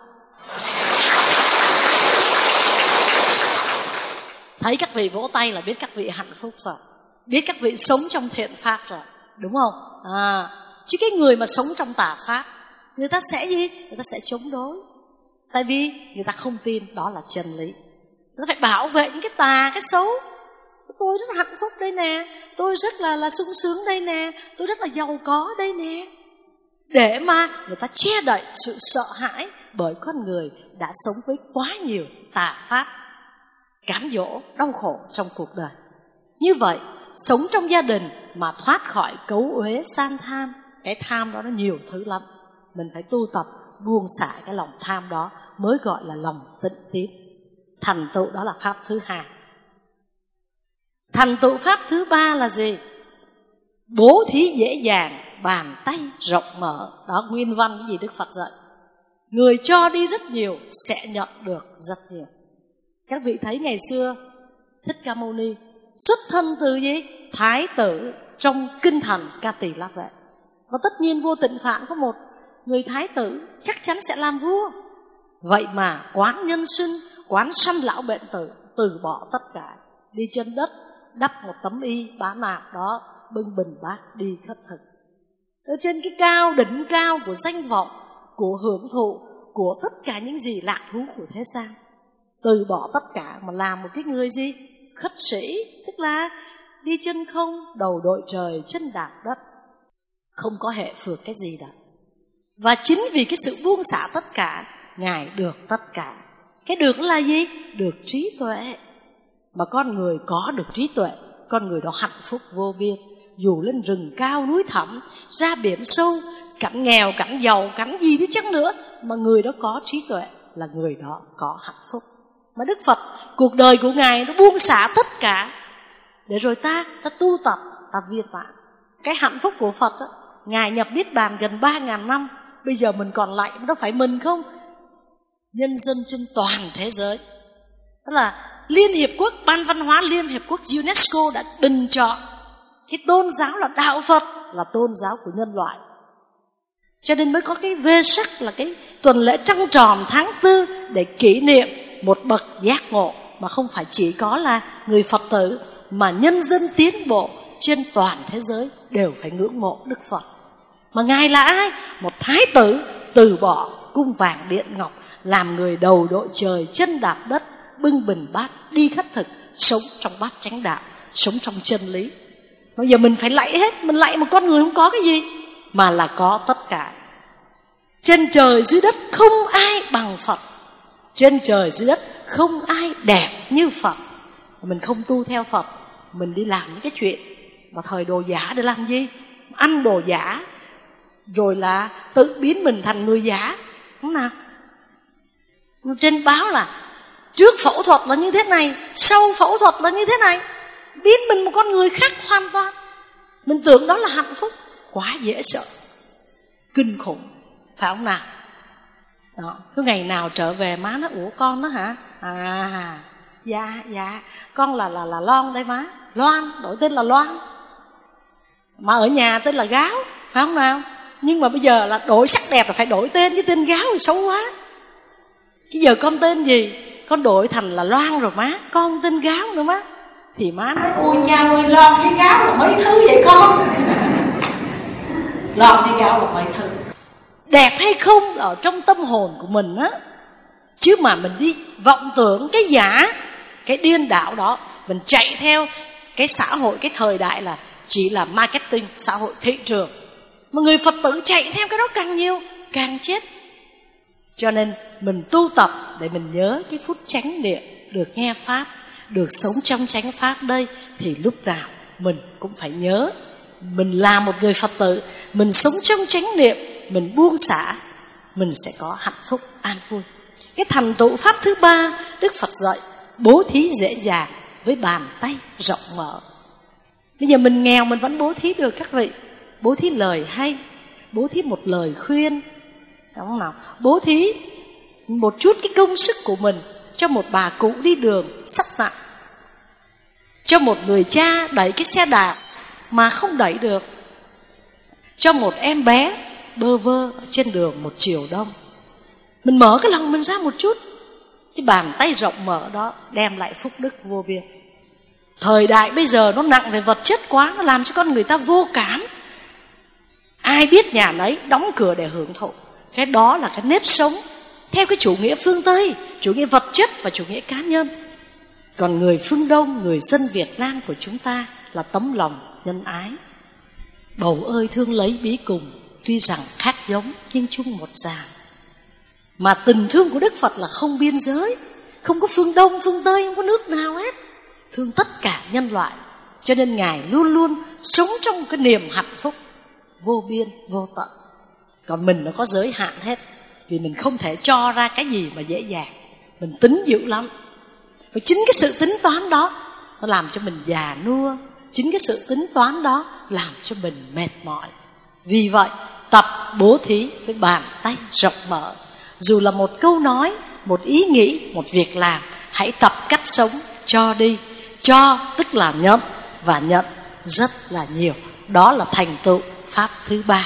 C: Thấy các vị vỗ tay là biết các vị hạnh phúc rồi, biết các vị sống trong thiện pháp rồi, đúng không? Chứ cái người mà sống trong tà pháp, người ta sẽ gì? Người ta sẽ chống đối. Tại vì người ta không tin đó là chân lý. Người ta phải bảo vệ những cái tà, cái xấu. Tôi rất là hạnh phúc đây nè, tôi rất là sung sướng đây nè, tôi rất là giàu có đây nè. Để mà người ta che đậy sự sợ hãi, bởi con người đã sống với quá nhiều tà pháp, cám dỗ, đau khổ trong cuộc đời. Như vậy, sống trong gia đình mà thoát khỏi cấu uế san tham, cái tham đó nó nhiều thứ lắm. Mình phải tu tập buông xả cái lòng tham đó, mới gọi là lòng tịnh tín. Thành tựu đó là pháp thứ hai. Thành tựu pháp thứ ba là gì? Bố thí dễ dàng, bàn tay rộng mở. Đó, nguyên văn gì Đức Phật dạy. Người cho đi rất nhiều sẽ nhận được rất nhiều. Các vị thấy ngày xưa Thích Ca Mâu Ni xuất thân từ gì? Thái tử trong kinh thành Ca Tỳ La Vệ. Và tất nhiên vua Tịnh Phạn có một người thái tử chắc chắn sẽ làm vua. Vậy mà quán nhân sinh, quán sanh lão bệnh tử, từ bỏ tất cả, đi trên đất đắp một tấm y bán nạp đó, bưng bình bát đi khất thực. Ở trên cái cao đỉnh cao của danh vọng, của hưởng thụ, của tất cả những gì lạc thú của thế gian, từ bỏ tất cả mà làm một cái người gì? Khất sĩ, tức là đi chân không, đầu đội trời, chân đạp đất, không có hệ phược cái gì đó. Và chính vì cái sự buông xả tất cả, Ngài được tất cả. Cái được là gì? Được trí tuệ. Mà con người có được trí tuệ, con người đó hạnh phúc vô biên. Dù lên rừng cao núi thẳm, ra biển sâu, cảnh nghèo, cảnh giàu, cảnh gì đi chăng nữa, mà người đó có trí tuệ là người đó có hạnh phúc. Mà Đức Phật, cuộc đời của Ngài nó buông xả tất cả để rồi ta tu tập, ta viên mãn. Cái hạnh phúc của Phật đó, Ngài nhập Niết Bàn gần 3.000 năm, bây giờ mình còn lại, nó phải mình không? Nhân dân trên toàn thế giới. Tức là Liên Hiệp Quốc, Ban Văn hóa Liên Hiệp Quốc UNESCO đã bình chọn cái tôn giáo là Đạo Phật là tôn giáo của nhân loại. Cho nên mới có cái Vesak là cái tuần lễ trăng tròn tháng 4 để kỷ niệm một bậc giác ngộ, mà không phải chỉ có là người Phật tử, mà nhân dân tiến bộ trên toàn thế giới đều phải ngưỡng mộ Đức Phật. Mà Ngài là ai? Một thái tử từ bỏ cung vàng điện ngọc, làm người đầu đội trời, chân đạp đất, bưng bình bát, đi khất thực, sống trong bát chánh đạo, sống trong chân lý. Bây giờ mình phải lạy hết. Mình lạy một con người không có cái gì, mà là có tất cả. Trên trời dưới đất không ai bằng Phật. Trên trời dưới đất không ai đẹp như Phật. Mình không tu theo Phật, mình đi làm những cái chuyện mà thời đồ giả để làm gì? Ăn đồ giả, rồi là tự biến mình thành người giả. Đúng nào? Trên báo là trước phẫu thuật là như thế này, sau phẫu thuật là như thế này, biến mình một con người khác hoàn toàn. Mình tưởng đó là hạnh phúc. Quá dễ sợ, kinh khủng, phải không nào? Đó, cứ ngày nào trở về má nó: ủa con đó hả? Dạ con là Loan đây má. Loan, đổi tên là Loan. Mà ở nhà tên là Gáo, phải không nào? Nhưng mà bây giờ là đổi sắc đẹp là phải đổi tên, cái tên Gáo thì xấu quá. Cái giờ con tên gì? Con đổi thành là Loan rồi má, con tên Gáo nữa má. Thì má nói: ôi cha ơi, Loan với Gáo là mấy thứ vậy con? Loan với Gáo là mấy thứ. Đẹp hay không ở trong tâm hồn của mình á. Chứ mà mình đi vọng tưởng cái giả, cái điên đảo đó, mình chạy theo cái xã hội, cái thời đại là chỉ là marketing, xã hội thị trường. Mà người Phật tử chạy theo cái đó càng nhiều càng chết. Cho nên mình tu tập để mình nhớ cái phút chánh niệm, được nghe Pháp, được sống trong chánh Pháp đây. Thì lúc nào mình cũng phải nhớ, mình là một người Phật tử, mình sống trong chánh niệm, mình buông xả, mình sẽ có hạnh phúc an vui. Cái thành tựu Pháp thứ ba Đức Phật dạy: bố thí dễ dàng với bàn tay rộng mở. Bây giờ mình nghèo mình vẫn bố thí được các vị. Bố thí lời hay, bố thí một lời khuyên, đúng không nào? Bố thí một chút cái công sức của mình cho một bà cụ đi đường sắp nặng, cho một người cha đẩy cái xe đạp mà không đẩy được, cho một em bé bơ vơ trên đường một chiều đông. Mình mở cái lòng mình ra một chút, cái bàn tay rộng mở đó đem lại phúc đức vô biên. Thời đại bây giờ nó nặng về vật chất quá, nó làm cho con người ta vô cảm. Ai biết nhà nấy, đóng cửa để hưởng thụ. Cái đó là cái nếp sống theo cái chủ nghĩa phương Tây, chủ nghĩa vật chất và chủ nghĩa cá nhân. Còn người phương Đông, người dân Việt Nam của chúng ta là tấm lòng nhân ái. Bầu ơi thương lấy bí cùng, tuy rằng khác giống nhưng chung một dàn. Mà tình thương của Đức Phật là không biên giới, không có phương Đông, phương Tây, không có nước nào hết. Thương tất cả nhân loại. Cho nên Ngài luôn luôn sống trong cái niềm hạnh phúc vô biên, vô tận. Còn mình nó có giới hạn hết, vì mình không thể cho ra cái gì mà dễ dàng. Mình tính dữ lắm. Và chính cái sự tính toán đó nó làm cho mình già nua. Chính cái sự tính toán đó làm cho mình mệt mỏi. Vì vậy tập bố thí với bàn tay rộng mở. Dù là một câu nói, một ý nghĩ, một việc làm, hãy tập cách sống cho đi. Cho tức là nhận, và nhận rất là nhiều. Đó là thành tựu pháp thứ 3.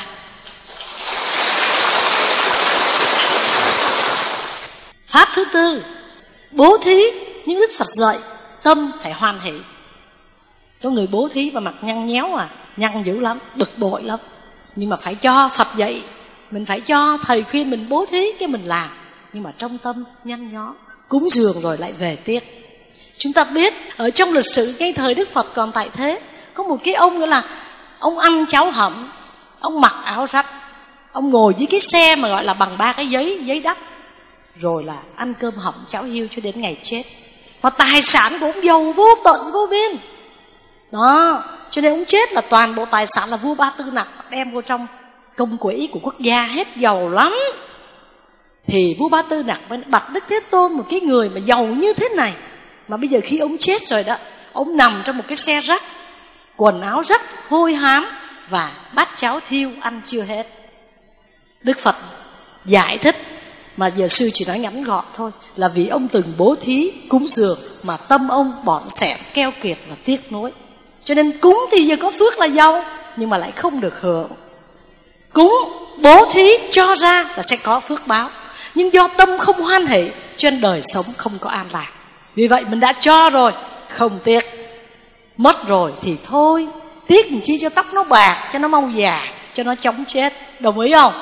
C: Pháp thứ 4, bố thí. Những Đức Phật dạy tâm phải hoan hỷ. Có người bố thí mà mặt nhăn nhéo nhăn dữ lắm, bực bội lắm. Nhưng mà phải cho, Phật dạy mình phải cho, thầy khuyên mình bố thí cái mình làm, nhưng mà trong tâm nhăn nhó. Cúng dường rồi lại về tiếc. Chúng ta biết ở trong lịch sử cái thời Đức Phật còn tại thế, có một cái ông nữa là ông ăn cháo hẩm, ông mặc áo rách, ông ngồi dưới cái xe mà gọi là bằng 3 cái giấy đất, rồi là ăn cơm hẩm cháo hiêu cho đến ngày chết. Mà tài sản của ông giàu vô tận vô biên đó, cho nên ông chết là toàn bộ tài sản là vua Ba Tư Nặc đem vô trong công quỹ của quốc gia hết, giàu lắm. Thì vua Ba Tư Nặc mới bạch Đức Thế Tôn, một cái người mà giàu như thế này, mà bây giờ khi ông chết rồi đó, ông nằm trong một cái xe rách, quần áo rất hôi hám, và bát cháo thiêu ăn chưa hết. Đức Phật giải thích, mà giờ sư chỉ nói ngắn gọn thôi, là vì ông từng bố thí cúng dường mà tâm ông bỏn sẻn, keo kiệt và tiếc nuối. Cho nên cúng thì giờ có phước là giàu, nhưng mà lại không được hưởng. Cúng bố thí cho ra là sẽ có phước báo, nhưng do tâm không hoan hỷ, cho nên đời sống không có an lạc. Vì vậy mình đã cho rồi, không tiếc. Mất rồi thì thôi, tiếc làm chi cho tóc nó bạc, cho nó mau già, cho nó chóng chết. Đồng ý không?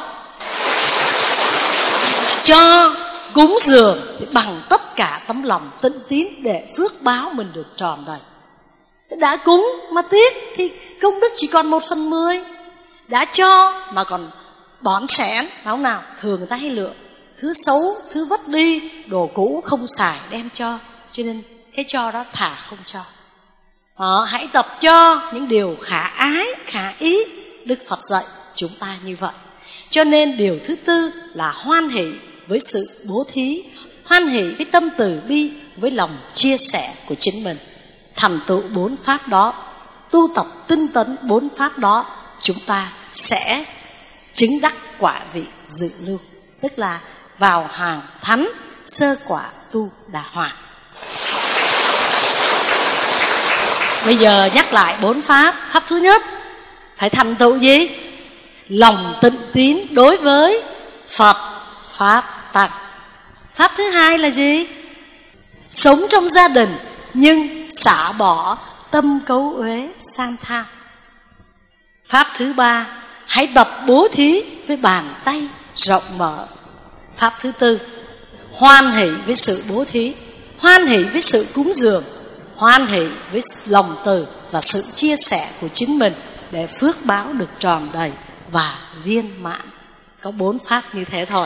C: Cho cúng dường thì bằng tất cả tấm lòng tịnh tín, để phước báo mình được tròn đầy. Đã cúng mà tiếc thì công đức chỉ còn 1/10. Đã cho mà còn bỏn sẻn, phải không nào? Thường người ta hay lựa thứ xấu, thứ vất đi, đồ cũ không xài đem cho. Cho nên cái cho đó thà không cho. Hãy tập cho những điều khả ái, khả ý. Đức Phật dạy chúng ta như vậy. Cho nên điều thứ 4 là hoan hỷ với sự bố thí, hoan hỷ với tâm từ bi, với lòng chia sẻ của chính mình. Thành tựu 4 pháp đó, tu tập tinh tấn 4 pháp đó, chúng ta sẽ chứng đắc quả vị dự lưu, tức là vào hàng thánh sơ quả tu đà hoàng. Bây giờ nhắc lại 4 pháp. Pháp thứ nhất, phải thành tựu gì? Lòng tịnh tín đối với Phật, Pháp, Tăng. Pháp thứ hai là gì? Sống trong gia đình nhưng xả bỏ tâm cấu uế sang tham. Pháp thứ 3, hãy tập bố thí với bàn tay rộng mở. Pháp thứ 4, hoan hỷ với sự bố thí, hoan hỷ với sự cúng dường, hoan hỷ với lòng từ và sự chia sẻ của chính mình, để phước báo được tròn đầy và viên mãn. Có 4 pháp như thế thôi.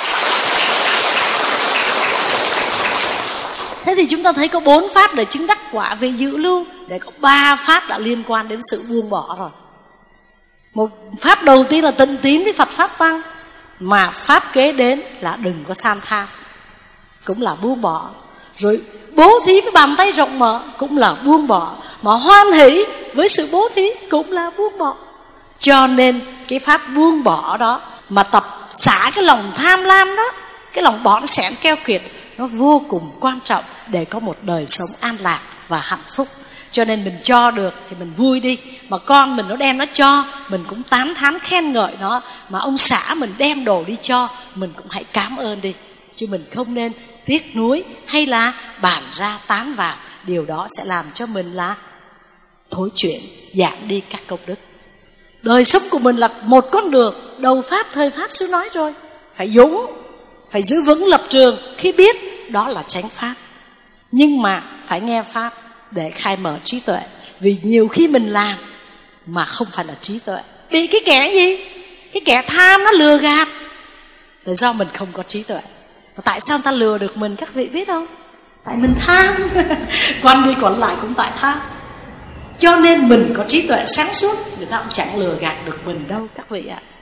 C: Thế thì chúng ta thấy có 4 pháp để chứng đắc quả vị dự lưu, để có 3 pháp đã liên quan đến sự buông bỏ rồi. Một pháp đầu tiên là tịnh tín với Phật, Pháp, Tăng. Mà pháp kế đến là đừng có tham tham, cũng là buông bỏ. Rồi bố thí với bàn tay rộng mở cũng là buông bỏ. Mà hoan hỷ với sự bố thí cũng là buông bỏ. Cho nên cái pháp buông bỏ đó, mà tập xả cái lòng tham lam đó, cái lòng bỏn sẻn keo kiệt, nó vô cùng quan trọng để có một đời sống an lạc và hạnh phúc. Cho nên mình cho được thì mình vui đi. Mà con mình nó đem nó cho, mình cũng tán thán khen ngợi nó. Mà ông xã mình đem đồ đi cho, mình cũng hãy cảm ơn đi. Chứ mình không nên tiếc nuối hay là bàn ra tán vào. Điều đó sẽ làm cho mình là thối chuyển, giảm đi các công đức. Đời sống của mình là một con đường. Đầu pháp, thời pháp sư nói rồi, phải dũng, phải giữ vững lập trường khi biết đó là chánh pháp. Nhưng mà phải nghe pháp để khai mở trí tuệ. Vì nhiều khi mình làm mà không phải là trí tuệ, bị cái kẻ gì? Cái kẻ tham nó lừa gạt, là do mình không có trí tuệ. Và tại sao người ta lừa được mình các vị biết không? Tại mình tham. Quanh đi quẩn lại cũng tại tham. Cho nên mình có trí tuệ sáng suốt, người ta cũng chẳng lừa gạt được mình đâu các vị ạ.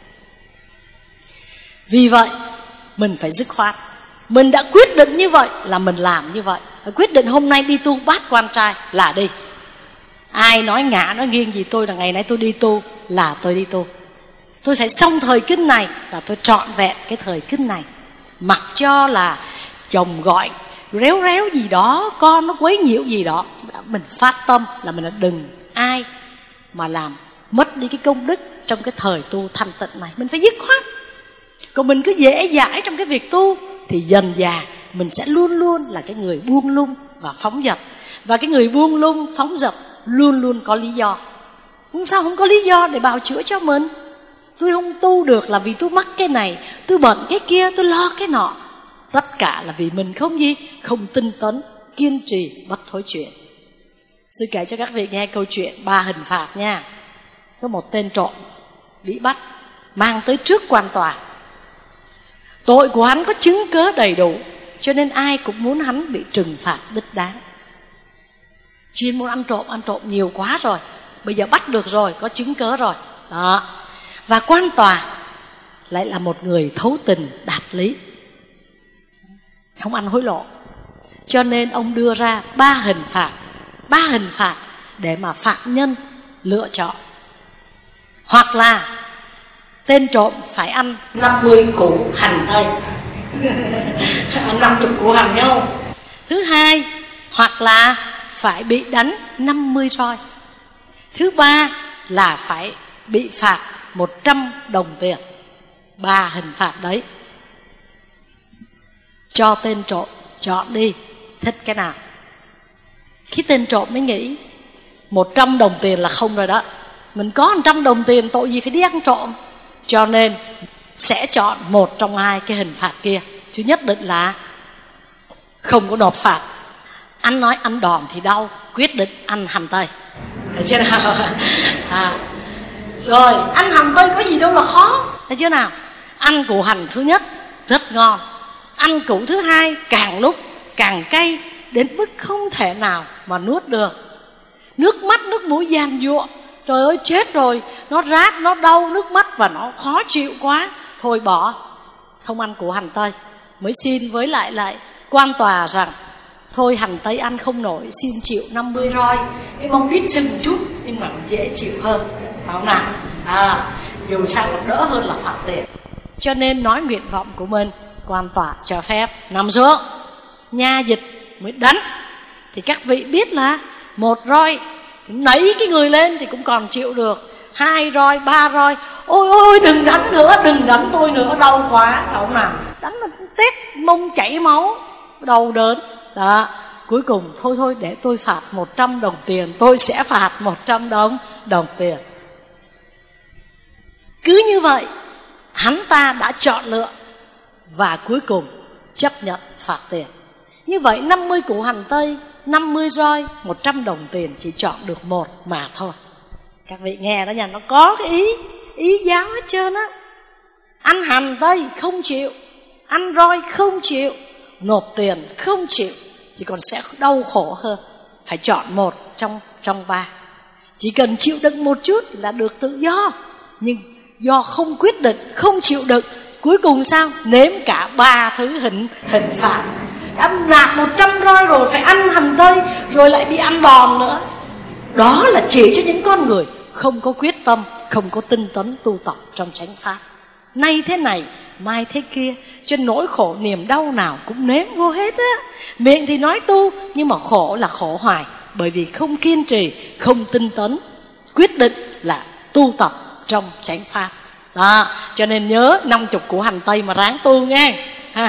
C: Vì vậy mình phải dứt khoát. Mình đã quyết định như vậy là mình làm như vậy. quyết định hôm nay đi tu bát quan trai là đi. Ai nói ngã nói nghiêng gì tôi là ngày nay tôi đi tu là tôi đi tu. Tôi phải xong thời kinh này là tôi trọn vẹn cái thời kinh này. Mặc cho là chồng gọi réo réo gì đó, con nó quấy nhiễu gì đó, mình phát tâm là mình đừng ai mà làm mất đi cái công đức trong cái thời tu thanh tịnh này. Mình phải dứt khoát. Còn mình cứ dễ dãi trong cái việc tu thì dần dà mình sẽ luôn luôn là cái người buông lung và phóng dật. Và cái người buông lung phóng dật luôn luôn có lý do. Sao không có lý do để bào chữa cho mình? Tôi không tu được là vì tôi mắc cái này, tôi bận cái kia, tôi lo cái nọ. Tất cả là vì mình không gì? Không tinh tấn, kiên trì, bất thối chuyển. Sư kể cho các vị nghe câu chuyện 3 hình phạt nha. Có một tên trộm bị bắt, mang tới trước quan tòa. Tội của hắn có chứng cớ đầy đủ, cho nên ai cũng muốn hắn bị trừng phạt đích đáng. Chuyên muốn ăn trộm nhiều quá rồi, bây giờ bắt được rồi, có chứng cớ rồi đó. Và quan tòa lại là một người thấu tình đạt lý, không ăn hối lộ, cho nên ông đưa ra 3 hình phạt để mà phạm nhân lựa chọn. Hoặc là tên trộm phải ăn 50 củ hành tây ăn 50 củ hành nhau. Thứ hai, hoặc là phải bị đánh 50 roi. Thứ ba là phải bị phạt 100 đồng tiền. 3 hình phạt đấy. Cho tên trộm chọn đi, thích cái nào. Khi tên trộm mới nghĩ 100 đồng tiền là không rồi đó, mình có 100 đồng tiền tội gì phải đi ăn trộm. Cho nên sẽ chọn một trong 2 cái hình phạt kia, chứ nhất định là không có nộp phạt. Anh nói ăn đòn thì đau, quyết định ăn hành tây. Thấy chưa nào? Rồi ăn hành tây có gì đâu là khó. Thấy chưa nào? Ăn củ hành thứ nhất rất ngon, ăn củ thứ hai càng lúc càng cay, đến mức không thể nào mà nuốt được. Nước mắt nước mũi giàn giụa. Trời ơi chết rồi, nó rát, nó đau nước mắt và nó khó chịu quá. Thôi bỏ, không ăn củ hành tây. Mới xin với lại quan tòa rằng thôi hành tây ăn không nổi, xin chịu 50 roi. Cái mong biết sưng một chút nhưng mà dễ chịu hơn, phải không nào? Dù sao còn đỡ hơn là phạt tiền. Cho nên nói nguyện vọng của mình, quan tòa cho phép nằm xuống, nha dịch mới đánh. Thì các vị biết là 1 roi nảy cái người lên thì cũng còn chịu được, 2 roi, 3 roi, ôi đừng đánh nữa, đừng đánh tôi nữa, đau quá, phải không nào? Đánh là tét mông chảy máu, đầu đớn đó. Cuối cùng thôi để tôi phạt 100 đồng tiền, tôi sẽ phạt 100 đồng tiền. Cứ như vậy hắn ta đã chọn lựa và cuối cùng chấp nhận phạt tiền. Như vậy 50 củ hành tây, 50 roi, 100 đồng tiền, chỉ chọn được 1 mà thôi. Các vị nghe đó nha, nó có cái ý giáo hết trơn á. Ăn hành tây không chịu, ăn roi không chịu, nộp tiền không chịu, chỉ còn sẽ đau khổ hơn. Phải chọn 1 trong 3. Chỉ cần chịu đựng một chút là được tự do. Nhưng do không quyết định, không chịu đựng, cuối cùng sao? Nếm cả 3 thứ hình phạt. Ăn nạp 100 roi rồi phải ăn hành tây, rồi lại bị ăn đòn nữa. Đó là chỉ cho những con người không có quyết tâm, không có tinh tấn tu tập trong chánh pháp. Nay thế này, mai thế kia, cho nỗi khổ niềm đau nào cũng nếm vô hết á. Miệng thì nói tu, nhưng mà khổ là khổ hoài, bởi vì không kiên trì, không tinh tấn, quyết định là tu tập trong chánh pháp đó. Cho nên nhớ 50 củ hành tây mà ráng tu nghe.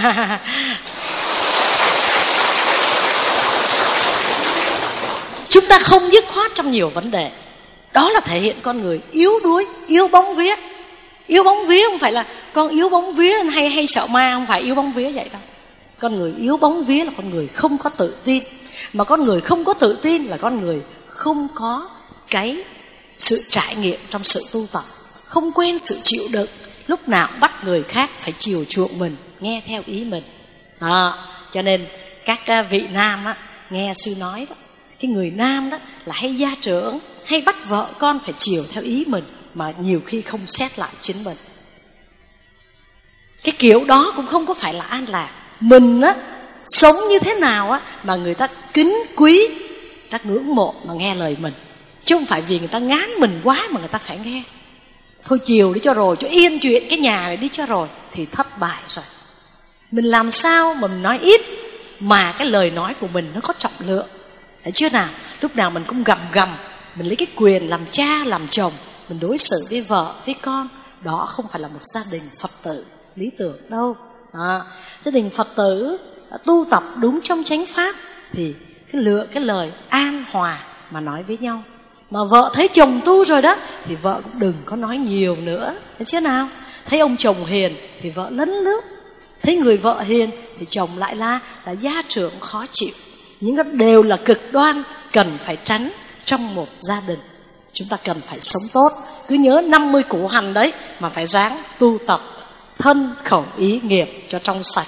C: Chúng ta không dứt khoát trong nhiều vấn đề. Đó là thể hiện con người yếu đuối, yếu bóng vía. Yếu bóng vía không phải là con yếu bóng vía hay sợ ma, không phải yếu bóng vía vậy đâu. Con người yếu bóng vía là con người không có tự tin. Mà con người không có tự tin là con người không có cái sự trải nghiệm trong sự tu tập, không quen sự chịu đựng, lúc nào bắt người khác phải chiều chuộng mình, nghe theo ý mình đó. Cho nên các vị nam á, nghe sư nói đó, cái người nam đó là hay gia trưởng, hay bắt vợ con phải chiều theo ý mình, mà nhiều khi không xét lại chính mình. Cái kiểu đó cũng không có phải là an lạc. Mình á sống như thế nào á mà người ta kính quý, ta ngưỡng mộ mà nghe lời mình, chứ không phải vì người ta ngán mình quá mà người ta phải nghe. Thôi chiều đi cho rồi, cho yên chuyện cái nhà này đi cho rồi, thì thất bại rồi. Mình làm sao mà mình nói ít mà cái lời nói của mình nó có trọng lượng, thấy chưa nào? Lúc nào mình cũng gầm, mình lấy cái quyền làm cha làm chồng, mình đối xử với vợ với con. Đó không phải là một gia đình Phật tử lý tưởng đâu. Gia đình Phật tử tu tập đúng trong chánh pháp thì lựa cái lời an hòa mà nói với nhau. Mà vợ thấy chồng tu rồi đó thì vợ cũng đừng có nói nhiều nữa, thấy chưa nào? Thấy ông chồng hiền thì vợ lấn lướt, thấy người vợ hiền thì chồng lại là gia trưởng khó chịu. Những cái đều là cực đoan cần phải tránh trong một gia đình. Chúng ta cần phải sống tốt. Cứ nhớ 50 củ hành đấy, mà phải ráng tu tập thân khẩu ý nghiệp cho trong sạch.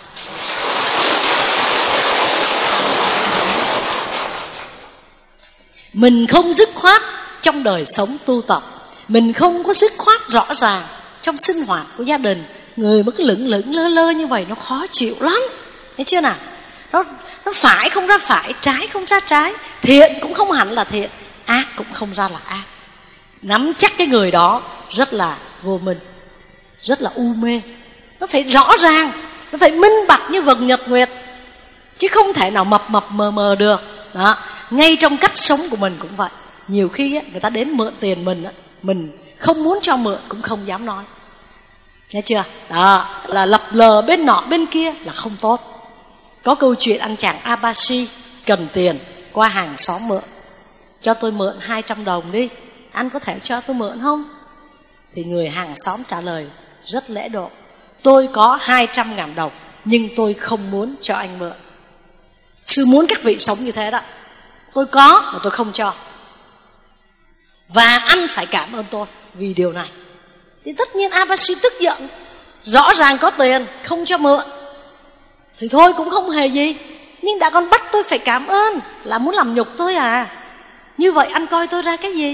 C: Mình không dứt khoát trong đời sống tu tập, mình không có dứt khoát rõ ràng trong sinh hoạt của gia đình. Người mà cứ lững lơ lơ như vậy nó khó chịu lắm, thấy chưa nào? Nó phải không ra phải, trái không ra trái, thiện cũng không hẳn là thiện, ác cũng không ra là ác. Nắm chắc cái người đó rất là vô minh, rất là u mê. Nó phải rõ ràng, nó phải minh bạch như vầng nhật nguyệt, chứ không thể nào mập mờ được. Đó, ngay trong cách sống của mình cũng vậy. Nhiều khi á, người ta đến mượn tiền mình á, mình không muốn cho mượn cũng không dám nói, nghe chưa? Đó, là lập lờ bên nọ bên kia là không tốt. Có câu chuyện anh chàng Abashi cần tiền qua hàng xóm mượn. Cho tôi mượn 200 đồng đi, anh có thể cho tôi mượn không? Thì người hàng xóm trả lời rất lễ độ: tôi có 200.000 đồng, nhưng tôi không muốn cho anh mượn. Sư muốn các vị sống như thế đó. Tôi có mà tôi không cho, và anh phải cảm ơn tôi vì điều này. Thì tất nhiên Abashi tức giận. Rõ ràng có tiền không cho mượn thì thôi cũng không hề gì, nhưng đã còn bắt tôi phải cảm ơn là muốn làm nhục tôi à? Như vậy anh coi tôi ra cái gì?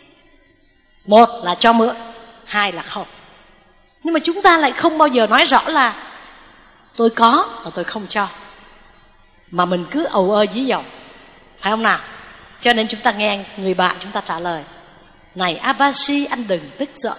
C: Một là cho mượn, hai là không. Nhưng mà chúng ta lại không bao giờ nói rõ là tôi có và tôi không cho, mà mình cứ ầu ơ dí dỏm, phải không nào? Cho nên chúng ta nghe người bạn chúng ta trả lời: này Abashi, anh đừng tức giận.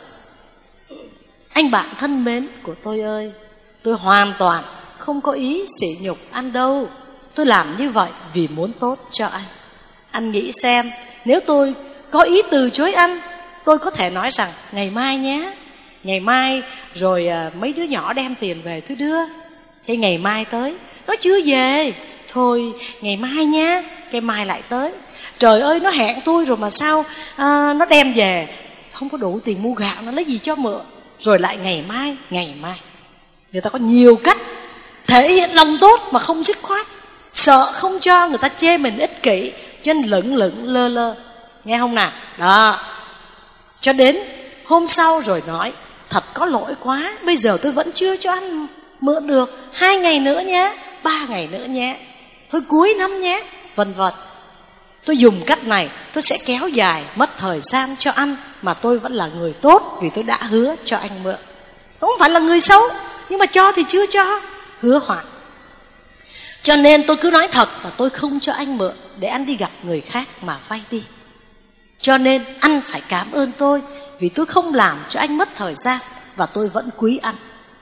C: Anh bạn thân mến của tôi ơi, tôi hoàn toàn không có ý sỉ nhục anh đâu. Tôi làm như vậy vì muốn tốt cho anh. Anh nghĩ xem, nếu tôi có ý từ chối anh, tôi có thể nói rằng ngày mai nhé, ngày mai rồi mấy đứa nhỏ đem tiền về tôi đưa. Cái ngày mai tới, nó chưa về, thôi ngày mai nhé, cái mai lại tới. Trời ơi, nó hẹn tôi rồi mà sao nó đem về không có đủ tiền mua gạo, nó lấy gì cho mượn. Rồi lại ngày mai. Người ta có nhiều cách thể hiện lòng tốt mà không dứt khoát, sợ không cho người ta chê mình ích kỷ, cho nên lững lơ, nghe không nào? Đó, cho đến hôm sau rồi nói: thật có lỗi quá, bây giờ tôi vẫn chưa cho anh mượn được, 2 ngày nữa nhé, 3 ngày nữa nhé, thôi cuối năm nhé, vân vân. Tôi dùng cách này, tôi sẽ kéo dài mất thời gian cho anh, mà tôi vẫn là người tốt vì tôi đã hứa cho anh mượn. Không phải là người xấu, nhưng mà cho thì chưa cho, hứa hoài. Cho nên tôi cứ nói thật là tôi không cho anh mượn để anh đi gặp người khác mà vay đi. Cho nên anh phải cảm ơn tôi vì tôi không làm cho anh mất thời gian, và tôi vẫn quý anh.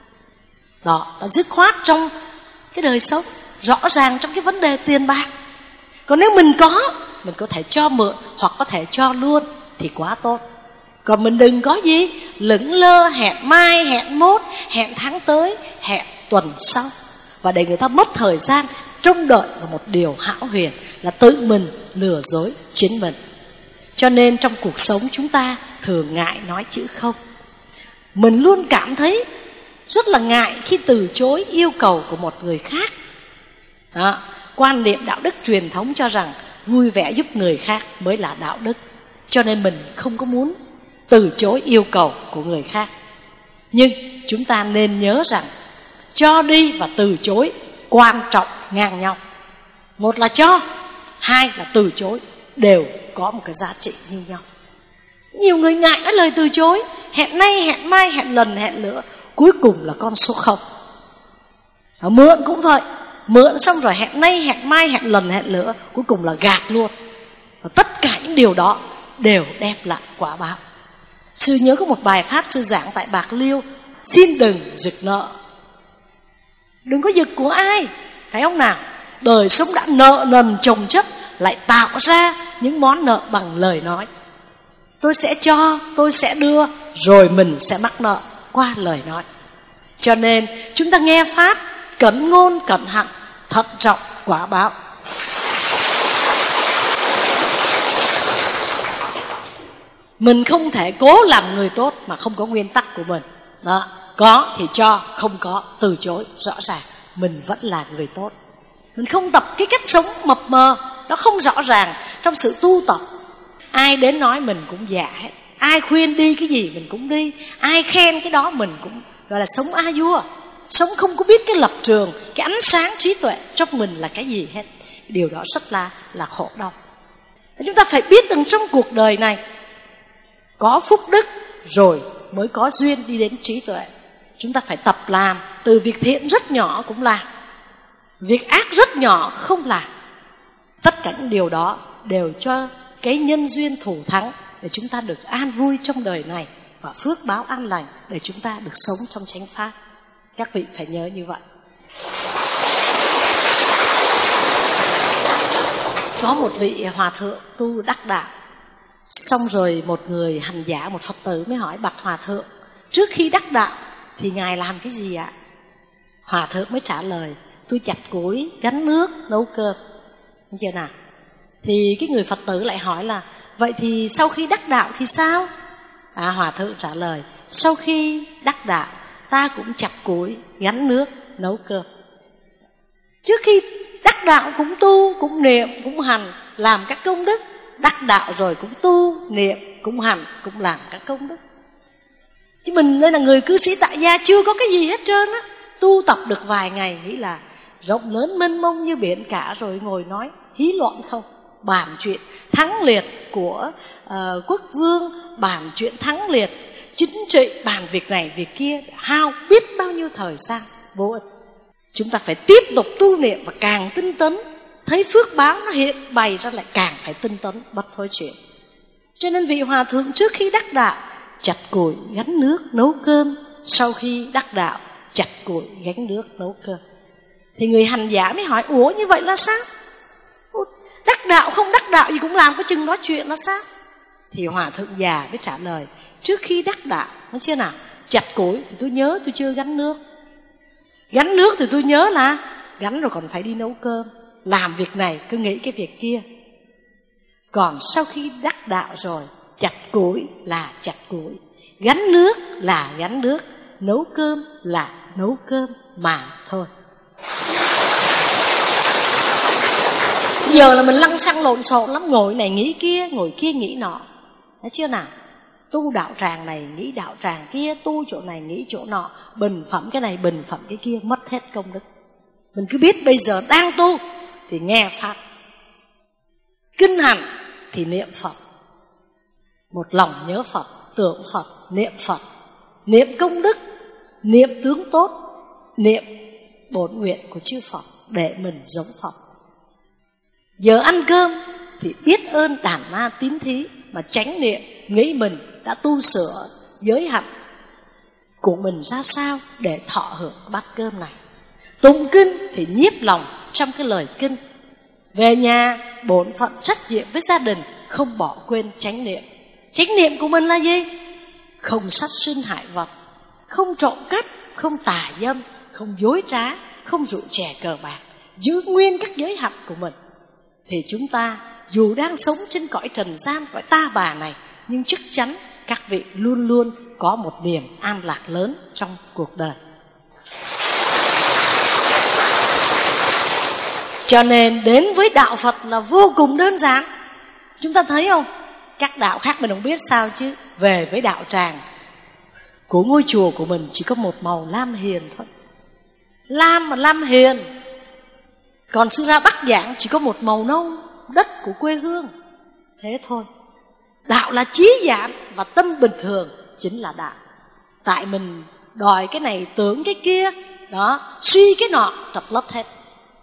C: Đó là dứt khoát trong cái đời sống, rõ ràng trong cái vấn đề tiền bạc. Còn nếu mình có thể cho mượn hoặc có thể cho luôn thì quá tốt. Còn mình đừng có gì lững lơ, hẹn mai, hẹn mốt, hẹn tháng tới, hẹn tuần sau, và để người ta mất thời gian trông đợi vào một điều hão huyền là tự mình lừa dối chính mình. Cho nên trong cuộc sống chúng ta thường ngại nói chữ không. Mình luôn cảm thấy rất là ngại khi từ chối yêu cầu của một người khác. Đó, quan niệm đạo đức truyền thống cho rằng vui vẻ giúp người khác mới là đạo đức, cho nên mình không có muốn từ chối yêu cầu của người khác. Nhưng chúng ta nên nhớ rằng cho đi và từ chối quan trọng ngang nhau. Một là cho, hai là từ chối, đều có một cái giá trị như nhau. Nhiều người ngại nói lời từ chối, hẹn nay, hẹn mai, hẹn lần, hẹn nữa, cuối cùng là con số 0. Mượn cũng vậy, Mượn xong rồi hẹn nay, hẹn mai, hẹn lần, hẹn nữa, cuối cùng là gạt luôn. Và tất cả những điều đó đều đem lại quả báo. Sư nhớ có một bài pháp sư giảng tại Bạc Liêu: xin đừng giật nợ. Đừng có giật của ai, thấy không nào? Đời sống đã nợ nần chồng chất, lại tạo ra những món nợ bằng lời nói. Tôi sẽ cho, tôi sẽ đưa, rồi mình sẽ mắc nợ qua lời nói. Cho nên chúng ta nghe pháp cẩn ngôn cẩn hạnh, thận trọng quả báo. Mình không thể cố làm người tốt mà không có nguyên tắc của mình. Đó, có thì cho, không có từ chối, rõ ràng mình vẫn là người tốt. Mình không tập cái cách sống mập mờ, nó không rõ ràng trong sự tu tập. Ai đến nói mình cũng dạ hết, ai khuyên đi cái gì mình cũng đi, ai khen cái đó mình cũng gọi là sống a vua. Sống không có biết cái lập trường, cái ánh sáng trí tuệ trong mình là cái gì hết. Điều đó rất là khổ đau. Chúng ta phải biết rằng trong cuộc đời này có phúc đức rồi mới có duyên đi đến trí tuệ. Chúng ta phải tập làm, từ việc thiện rất nhỏ cũng làm, việc ác rất nhỏ không làm. Tất cả những điều đó đều cho cái nhân duyên thủ thắng để chúng ta được an vui trong đời này, và phước báo an lành để chúng ta được sống trong chánh pháp. Các vị phải nhớ như vậy. Có một vị hòa thượng tu đắc đạo, xong rồi một người hành giả, một Phật tử mới hỏi: bạch hòa thượng, trước khi đắc đạo thì ngài làm cái gì ạ? Hòa thượng mới trả lời: tôi chặt củi, gánh nước, nấu cơm. Thấy chưa nào? Thì cái người Phật tử lại hỏi là: vậy thì sau khi đắc đạo thì sao? Hòa thượng trả lời: sau khi đắc đạo ta cũng chặt củi, gánh nước, nấu cơm. Trước khi đắc đạo cũng tu, cũng niệm, cũng hành, làm các công đức. Đắc đạo rồi cũng tu, niệm, cũng hành, cũng làm các công đức. Chứ mình đây là người cư sĩ tại gia, chưa có cái gì hết trơn á. Tu tập được vài ngày nghĩ là rộng lớn mênh mông như biển cả, rồi ngồi nói hí loạn không. Bàn chuyện thắng liệt của quốc vương, bàn chuyện thắng liệt chính trị, bàn việc này việc kia, hao biết bao nhiêu thời gian vô ích. Chúng ta phải tiếp tục tu niệm và càng tinh tấn, thấy phước báo nó hiện bày ra lại càng phải tinh tấn bất thối chuyển. Cho nên vị hòa thượng trước khi đắc đạo chặt củi, gánh nước, nấu cơm. Sau khi đắc đạo chặt củi, gánh nước, nấu cơm. Thì người hành giả mới hỏi: ủa như vậy là sao? Đắc đạo không đắc đạo gì cũng làm cái chừng nói chuyện là sao? Thì hòa thượng già mới trả lời: trước khi đắc đạo, nó chưa nào, chặt củi thì tôi nhớ tôi chưa gánh nước. Gánh nước thì tôi nhớ là gánh rồi còn phải đi nấu cơm. Làm việc này cứ nghĩ cái việc kia. Còn sau khi đắc đạo rồi, chặt củi là chặt củi, gánh nước là gánh nước, nấu cơm là nấu cơm mà thôi. Giờ là mình lăng xăng lộn xộn lắm, ngồi này nghĩ kia, ngồi kia nghĩ nọ. Thấy chưa nào? Tu đạo tràng này nghĩ đạo tràng kia, tu chỗ này nghĩ chỗ nọ, bình phẩm cái này bình phẩm cái kia, mất hết công đức. Mình cứ biết bây giờ đang tu thì nghe pháp, kinh hành thì niệm Phật, một lòng nhớ Phật, tưởng Phật, niệm Phật, niệm công đức, niệm tướng tốt, niệm bổn nguyện của chư Phật để mình giống Phật. Giờ ăn cơm thì biết ơn đàn ma tín thí mà chánh niệm, nghĩ mình đã tu sửa giới hạnh của mình ra sao để thọ hưởng bát cơm này. Tụng kinh thì nhiếp lòng trong cái lời kinh. Về nhà bổn phận trách nhiệm với gia đình, không bỏ quên chánh niệm. Chánh niệm của mình là gì? Không sát sinh hại vật, không trộm cắp, không tà dâm, không dối trá, không rượu chè cờ bạc, giữ nguyên các giới hạnh của mình. Thì chúng ta dù đang sống trên cõi trần gian, cõi ta bà này, nhưng chắc chắn các vị luôn luôn có một niềm an lạc lớn trong cuộc đời. Cho nên đến với đạo Phật là vô cùng đơn giản. Chúng ta thấy không? Các đạo khác mình không biết sao chứ về với đạo tràng của ngôi chùa của mình chỉ có một màu lam hiền thôi. Lam mà lam hiền. Còn sư ra Bắc giảng chỉ có một màu nâu, đất của quê hương. Thế thôi. Đạo là trí giản và tâm bình thường chính là đạo. Tại mình đòi cái này tưởng cái kia, đó, suy cái nọ trật lất hết.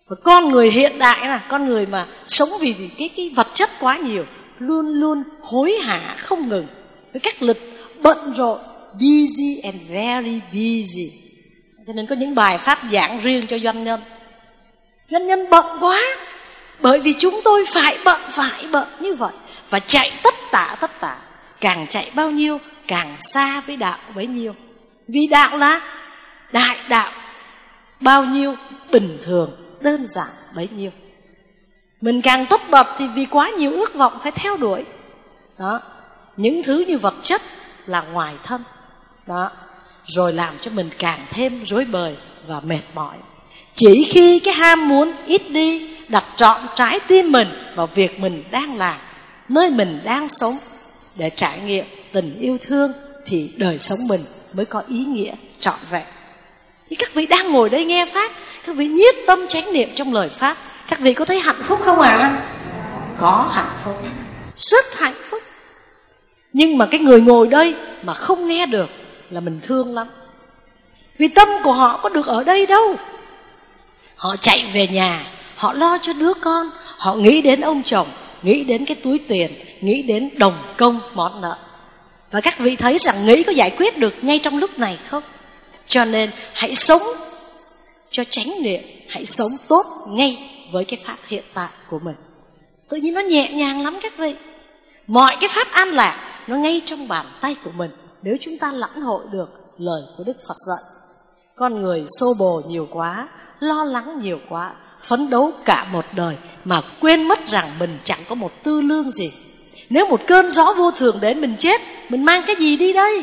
C: Và con người hiện đại là con người mà sống vì cái vật chất quá nhiều, luôn luôn hối hả không ngừng, với các lịch bận rộn, busy and very busy. Cho nên có những bài pháp giảng riêng cho doanh nhân. Doanh nhân bận quá, bởi vì chúng tôi phải bận như vậy, và chạy tất tả. Càng chạy bao nhiêu càng xa với đạo bấy nhiêu. Vì đạo là đại đạo, bao nhiêu bình thường đơn giản bấy nhiêu. Mình càng tất bật thì vì quá nhiều ước vọng phải theo đuổi. Đó, những thứ như vật chất là ngoài thân. Đó, rồi làm cho mình càng thêm rối bời và mệt mỏi. Chỉ khi cái ham muốn ít đi, đặt trọn trái tim mình vào việc mình đang làm, nơi mình đang sống, để trải nghiệm tình yêu thương, thì đời sống mình mới có ý nghĩa trọn vẹn. Thì các vị đang ngồi đây nghe pháp, các vị nhiết tâm chánh niệm trong lời pháp, các vị có thấy hạnh phúc không ạ? Có hạnh phúc, rất hạnh phúc. Nhưng mà cái người ngồi đây mà không nghe được là mình thương lắm. Vì tâm của họ có được ở đây đâu. Họ chạy về nhà, họ lo cho đứa con, họ nghĩ đến ông chồng, nghĩ đến cái túi tiền, nghĩ đến đồng công món nợ. Và các vị thấy rằng nghĩ có giải quyết được ngay trong lúc này không? Cho nên hãy sống cho chánh niệm, hãy sống tốt ngay với cái pháp hiện tại của mình. Tự nhiên nó nhẹ nhàng lắm các vị. Mọi cái pháp an lạc nó ngay trong bàn tay của mình, nếu chúng ta lãnh hội được lời của Đức Phật dạy. Con người xô bồ nhiều quá, lo lắng nhiều quá, phấn đấu cả một đời mà quên mất rằng mình chẳng có một tư lương gì. Nếu một cơn gió vô thường đến mình chết, mình mang cái gì đi đây?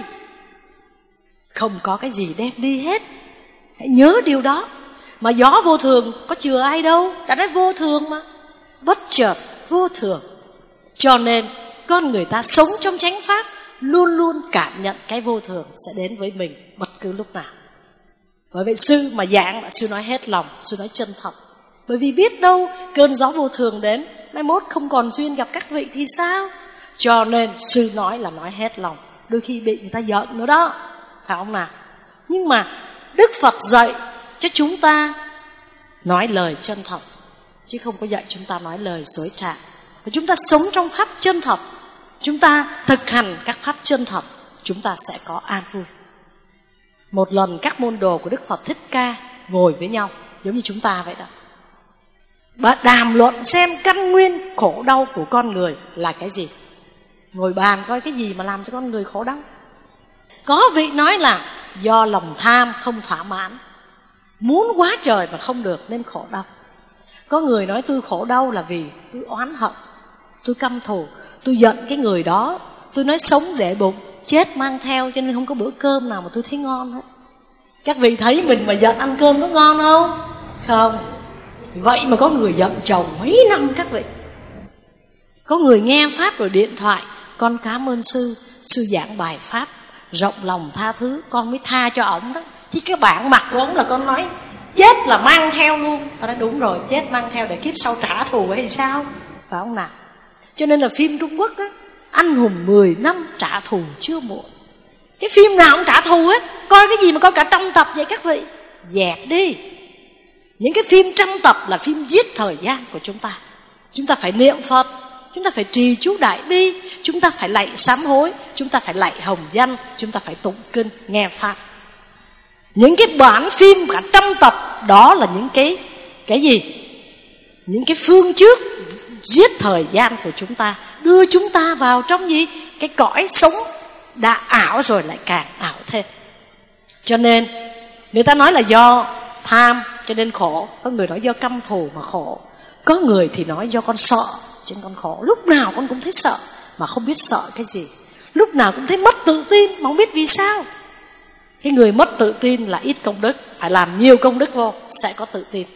C: Không có cái gì đem đi hết. Hãy nhớ điều đó. Mà gió vô thường có chừa ai đâu, đã nói vô thường mà, bất chợt vô thường. Cho nên con người ta sống trong chánh pháp, luôn luôn cảm nhận cái vô thường sẽ đến với mình bất cứ lúc nào. Bởi vậy sư mà giảng là sư nói hết lòng, sư nói chân thật. Bởi vì biết đâu cơn gió vô thường đến, mai mốt không còn duyên gặp các vị thì sao? Cho nên sư nói là nói hết lòng. Đôi khi bị người ta giận nữa đó, phải không nào? Nhưng mà Đức Phật dạy cho chúng ta nói lời chân thật, chứ không có dạy chúng ta nói lời dối trá. Và chúng ta sống trong pháp chân thật, chúng ta thực hành các pháp chân thật, chúng ta sẽ có an vui. Một lần các môn đồ của Đức Phật Thích Ca ngồi với nhau, giống như chúng ta vậy đó, và đàm luận xem căn nguyên khổ đau của con người là cái gì. Ngồi bàn coi cái gì mà làm cho con người khổ đau. Có vị nói là do lòng tham không thỏa mãn, muốn quá trời mà không được nên khổ đau. Có người nói tôi khổ đau là vì tôi oán hận, tôi căm thù, tôi giận cái người đó, tôi nói sống để bụng, chết mang theo, cho nên không có bữa cơm nào mà tôi thấy ngon hết. Các vị thấy mình mà giận ăn cơm có ngon không? Không. Vậy mà có người giận chồng mấy năm các vị. Có người nghe pháp rồi điện thoại, con cảm ơn sư giảng bài pháp rộng lòng tha thứ, con mới tha cho ổng đó. Chứ cái bản mặt của ổng là con nói chết là mang theo luôn. Tôi nói đúng rồi, chết mang theo để kiếp sau trả thù hay sao? Phải không nào? Cho nên là phim Trung Quốc á, anh hùng 10 năm trả thù chưa muộn. Cái phim nào cũng trả thù hết. Coi cái gì mà coi cả 100 tập vậy các vị? Dẹp đi. Những cái phim 100 tập là phim giết thời gian của chúng ta. Chúng ta phải niệm Phật, chúng ta phải trì chú Đại Bi, chúng ta phải lạy sám hối, chúng ta phải lạy hồng danh, chúng ta phải tụng kinh, nghe pháp. Những cái bản phim cả 100 tập đó là những cái gì? Những cái phương trước giết thời gian của chúng ta, đưa chúng ta vào trong gì? Cái cõi sống đã ảo rồi lại càng ảo thêm. Cho nên người ta nói là do tham cho nên khổ. Có người nói do căm thù mà khổ. Có người thì nói do con sợ cho nên con khổ. Lúc nào con cũng thấy sợ mà không biết sợ cái gì. Lúc nào cũng thấy mất tự tin mà không biết vì sao. Cái người mất tự tin là ít công đức, phải làm nhiều công đức vô sẽ có tự tin.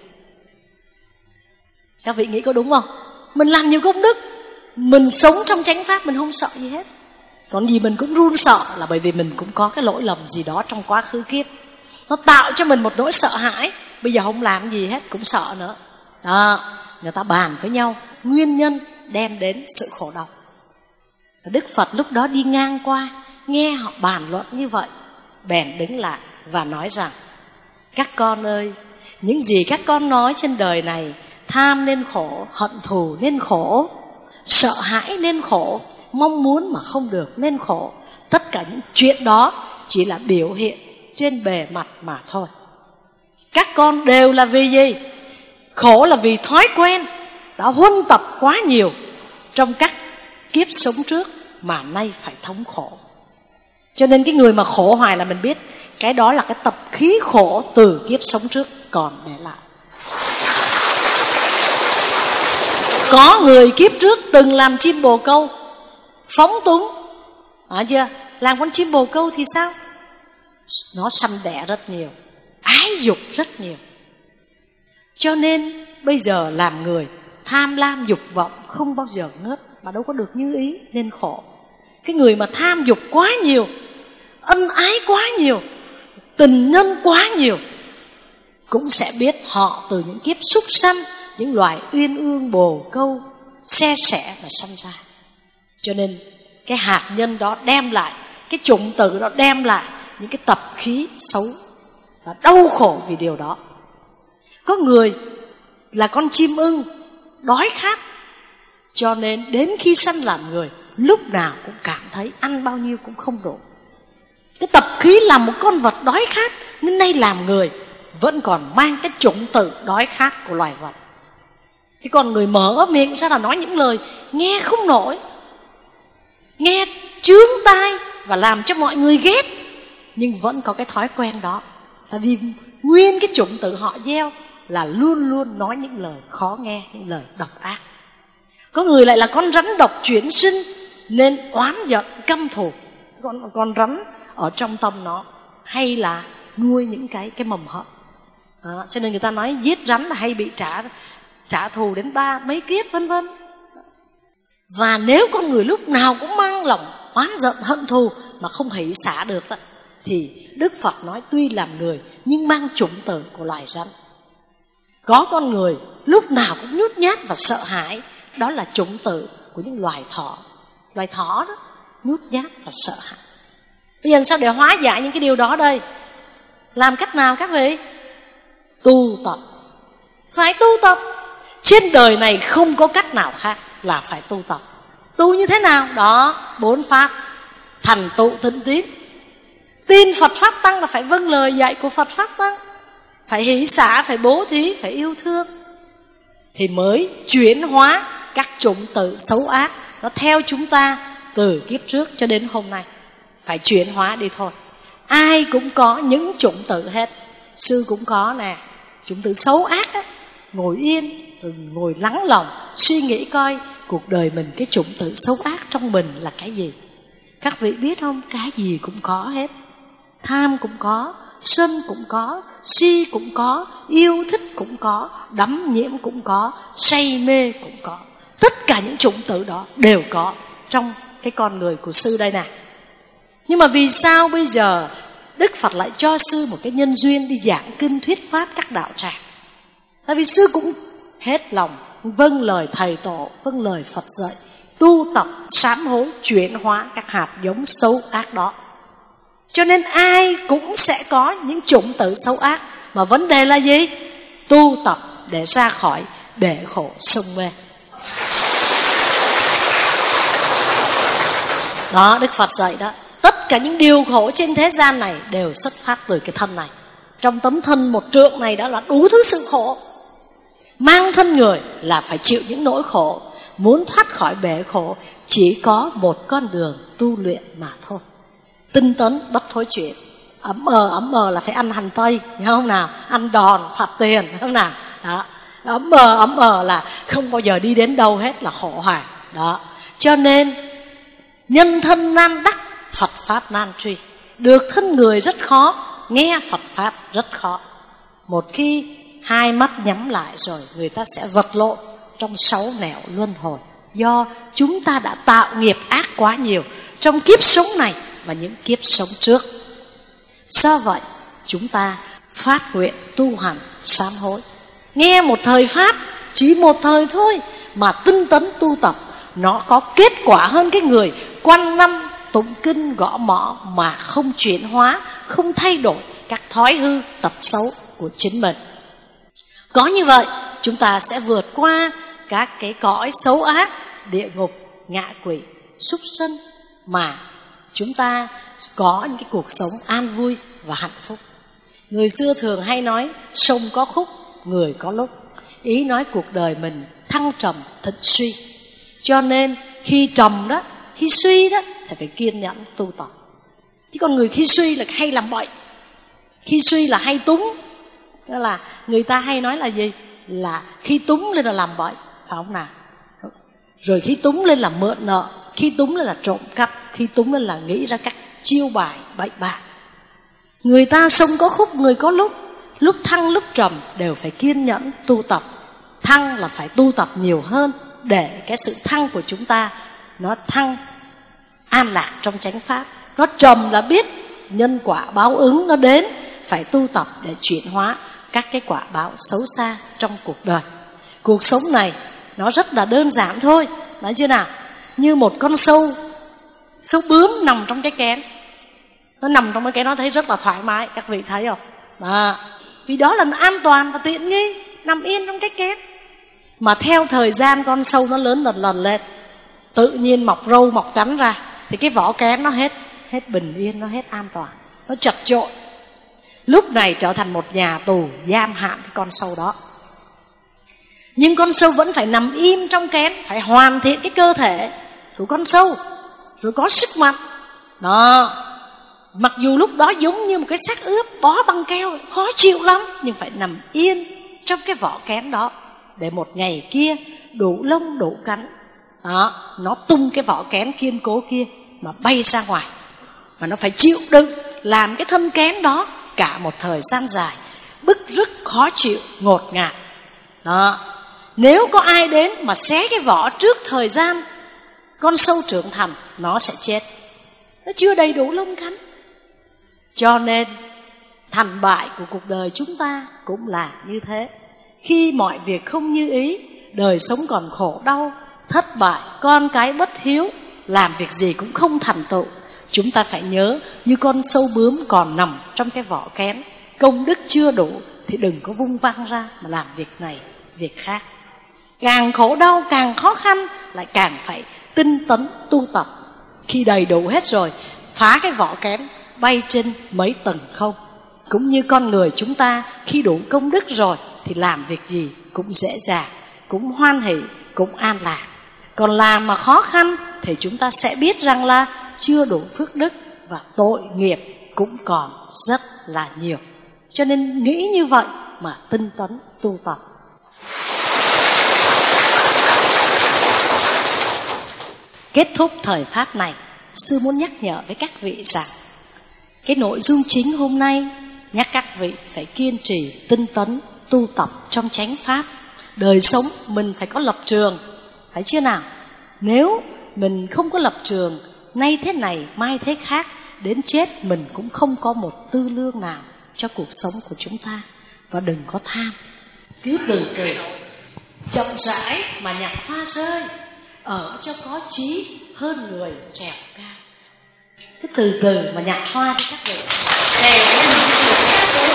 C: Các vị nghĩ có đúng không? Mình làm nhiều công đức, mình sống trong chánh pháp, mình không sợ gì hết. Còn gì mình cũng run sợ là bởi vì mình cũng có cái lỗi lầm gì đó trong quá khứ kiếp. Nó tạo cho mình một nỗi sợ hãi. Bây giờ không làm gì hết cũng sợ nữa. Đó, người ta bàn với nhau nguyên nhân đem đến sự khổ đau. Đức Phật lúc đó đi ngang qua, nghe họ bàn luận như vậy, bèn đứng lại và nói rằng: các con ơi, Những gì các con nói trên đời này, tham nên khổ, hận thù nên khổ, sợ hãi nên khổ, mong muốn mà không được nên khổ. Tất cả những chuyện đó chỉ là biểu hiện trên bề mặt mà thôi. Các con đều là vì gì? Khổ là vì thói quen đã huân tập quá nhiều trong các kiếp sống trước mà nay phải thống khổ. Cho nên cái người mà khổ hoài là mình biết cái đó là cái tập khí khổ từ kiếp sống trước còn để lại. Có người kiếp trước từng làm chim bồ câu, phóng túng, chưa? Làm con chim bồ câu thì sao? Nó sanh đẻ rất nhiều, ái dục rất nhiều. Cho nên bây giờ làm người tham lam dục vọng không bao giờ ngớt, mà đâu có được như ý nên khổ. Cái người mà tham dục quá nhiều, ân ái quá nhiều, tình nhân quá nhiều, cũng sẽ biết họ từ những kiếp súc sanh, những loài uyên ương bồ câu xe sẻ mà sanh ra. Cho nên cái hạt nhân đó đem lại, cái chủng tử đó đem lại những cái tập khí xấu và đau khổ vì điều đó. Có người là con chim ưng, đói khát, cho nên đến khi sanh làm người lúc nào cũng cảm thấy ăn bao nhiêu cũng không đủ. Cái tập khí là một con vật đói khát, nên nay làm người vẫn còn mang cái chủng tử đói khát của loài vật. Cái con người mở miệng ra là nói những lời nghe không nổi, nghe chướng tai và làm cho mọi người ghét, nhưng vẫn có cái thói quen đó. Tại vì nguyên cái chủng tử họ gieo là luôn luôn nói những lời khó nghe, những lời độc ác. Có người lại là con rắn độc chuyển sinh, nên oán giận căm thù. Con rắn ở trong tâm nó hay là nuôi những cái mầm hận. Cho nên người ta nói giết rắn là hay bị trả thù đến 3 mấy kiếp vân vân. Và nếu con người lúc nào cũng mang lòng oán giận hận thù mà không hỷ xả được đó, thì Đức Phật nói tuy làm người nhưng mang chủng tử của loài rắn. Có con người lúc nào cũng nhút nhát và sợ hãi, đó là chủng tử của những loài thỏ. Loài thỏ đó nhút nhát và sợ hãi. Bây giờ sao để hóa giải những cái điều đó đây? Làm cách nào các vị? Tu tập. Phải tu tập. Trên đời này không có cách nào khác là phải tu tập. Tu như thế nào? Đó, 4 pháp. Thành tựu tinh tiến. Tin Phật Pháp Tăng là phải vâng lời dạy của Phật Pháp Tăng, phải hỷ xả, phải bố thí, phải yêu thương, thì mới chuyển hóa các chủng tử xấu ác nó theo chúng ta từ kiếp trước cho đến hôm nay. Phải chuyển hóa đi thôi. Ai cũng có những chủng tử hết. Sư cũng có nè, chủng tử xấu ác á. Ngồi yên, rồi ngồi lắng lòng, suy nghĩ coi cuộc đời mình cái chủng tử xấu ác trong mình là cái gì. Các vị biết không? Cái gì cũng có hết. Tham cũng có, sân cũng có, si cũng có, yêu thích cũng có, đắm nhiễm cũng có, say mê cũng có. Tất cả những chủng tử đó đều có trong cái con người của sư đây nè. Nhưng mà vì sao bây giờ Đức Phật lại cho sư một cái nhân duyên đi giảng kinh thuyết pháp các đạo tràng? Tại vì sư cũng hết lòng vâng lời thầy tổ, vâng lời Phật dạy, tu tập sám hối chuyển hóa các hạt giống xấu ác đó. Cho nên ai cũng sẽ có những chủng tử xấu ác, mà vấn đề là gì? Tu tập để ra khỏi bể khổ sông mê. Đó, Đức Phật dạy đó, tất cả những điều khổ trên thế gian này đều xuất phát từ cái thân này. Trong tấm thân 1 trượng này đó là đủ thứ sự khổ. Mang thân người là phải chịu những nỗi khổ. Muốn thoát khỏi bể khổ chỉ có một con đường tu luyện mà thôi. Tinh tấn bất thối chuyển. Ấm ờ là phải ăn hành tây, hiểu không nào? Ăn đòn phạt tiền, hiểu không nào? Đó. Ấm ờ là không bao giờ đi đến đâu hết, là khổ hoài. Đó. Cho nên nhân thân nan đắc, Phật Pháp nan truy. Được thân người rất khó, nghe Phật Pháp rất khó. Một khi 2 mắt nhắm lại rồi, người ta sẽ vật lộn trong 6 nẻo luân hồi. Do chúng ta đã tạo nghiệp ác quá nhiều trong kiếp sống này và những kiếp sống trước. Do vậy chúng ta phát nguyện tu hành sám hối. Nghe một thời Pháp, chỉ một thời thôi, mà tinh tấn tu tập, nó có kết quả hơn cái người quanh năm tụng kinh gõ mõ mà không chuyển hóa, không thay đổi các thói hư tật xấu của chính mình. Có như vậy chúng ta sẽ vượt qua các cái cõi xấu ác, địa ngục, ngạ quỷ, súc sanh, mà chúng ta có những cái cuộc sống an vui và hạnh phúc. Người xưa thường hay nói sông có khúc, người có lúc. Ý nói cuộc đời mình thăng trầm thịnh suy. Cho nên khi trầm đó, khi suy đó thì phải kiên nhẫn tu tập. Chứ còn người khi suy là hay làm bậy, khi suy là hay túng. Đó là người ta hay nói là gì? Là khi túng lên là làm bậy, phải không nào? Rồi khi túng lên là mượn nợ, khi túng lên là trộm cắp, khi túng lên là nghĩ ra các chiêu bài bậy bạ. Người ta sông có khúc, người có lúc. Lúc thăng lúc trầm đều phải kiên nhẫn tu tập. Thăng là phải tu tập nhiều hơn, để cái sự thăng của chúng ta nó thăng an lạc trong chánh pháp. Nó trầm là biết nhân quả báo ứng nó đến, phải tu tập để chuyển hóa các cái quả báo xấu xa trong cuộc đời. Cuộc sống này nó rất là đơn giản thôi, nói chưa nào? Như một con sâu bướm nằm trong cái kén. Nó nằm trong cái kén nó thấy rất là thoải mái, các vị thấy không? Vì đó là nó an toàn và tiện nghi, nằm yên trong cái kén. Mà theo thời gian con sâu nó lớn dần dần lên, tự nhiên mọc râu mọc cánh ra, thì cái vỏ kén nó hết bình yên, nó hết an toàn, nó chật chội. Lúc này trở thành một nhà tù giam hãm cái con sâu đó. Nhưng con sâu vẫn phải nằm im trong kén, phải hoàn thiện cái cơ thể của con sâu, rồi có sức mạnh đó. Mặc dù lúc đó giống như một cái xác ướp bó băng keo, khó chịu lắm, nhưng phải nằm yên trong cái vỏ kén đó, để một ngày kia đủ lông đủ cánh đó, nó tung cái vỏ kén kiên cố kia mà bay ra ngoài. Mà nó phải chịu đựng làm cái thân kén đó cả một thời gian dài, bức rứt khó chịu, ngột ngạt đó. Nếu có ai đến mà xé cái vỏ trước thời gian con sâu trưởng thành, nó sẽ chết, nó chưa đầy đủ lông cánh. Cho nên thành bại của cuộc đời chúng ta cũng là như thế. Khi mọi việc không như ý, đời sống còn khổ đau, thất bại, con cái bất hiếu, làm việc gì cũng không thành tựu, chúng ta phải nhớ như con sâu bướm còn nằm trong cái vỏ kén, công đức chưa đủ thì đừng có vung văng ra mà làm việc này việc khác. Càng khổ đau, càng khó khăn, lại càng phải tinh tấn tu tập. Khi đầy đủ hết rồi, phá cái vỏ kén, bay trên mấy tầng không. Cũng như con người chúng ta, khi đủ công đức rồi thì làm việc gì cũng dễ dàng, cũng hoan hỷ, cũng an lạc. Còn làm mà khó khăn thì chúng ta sẽ biết rằng là chưa đủ phước đức, và tội nghiệp cũng còn rất là nhiều. Cho nên nghĩ như vậy mà tinh tấn tu tập. Kết thúc thời pháp này, sư muốn nhắc nhở với các vị rằng cái nội dung chính hôm nay nhắc các vị phải kiên trì tinh tấn tu tập trong chánh pháp. Đời sống mình phải có lập trường, phải chưa nào? Nếu mình không có lập trường, nay thế này mai thế khác, đến chết mình cũng không có một tư lương nào cho cuộc sống của chúng ta. Và đừng có tham, cứ từ từ chậm rãi mà nhặt hoa rơi, ở cho có trí hơn người trèo cao. Cứ từ từ mà nhặt hoa cho các vị. Trèo với mình sẽ được ngã xuống.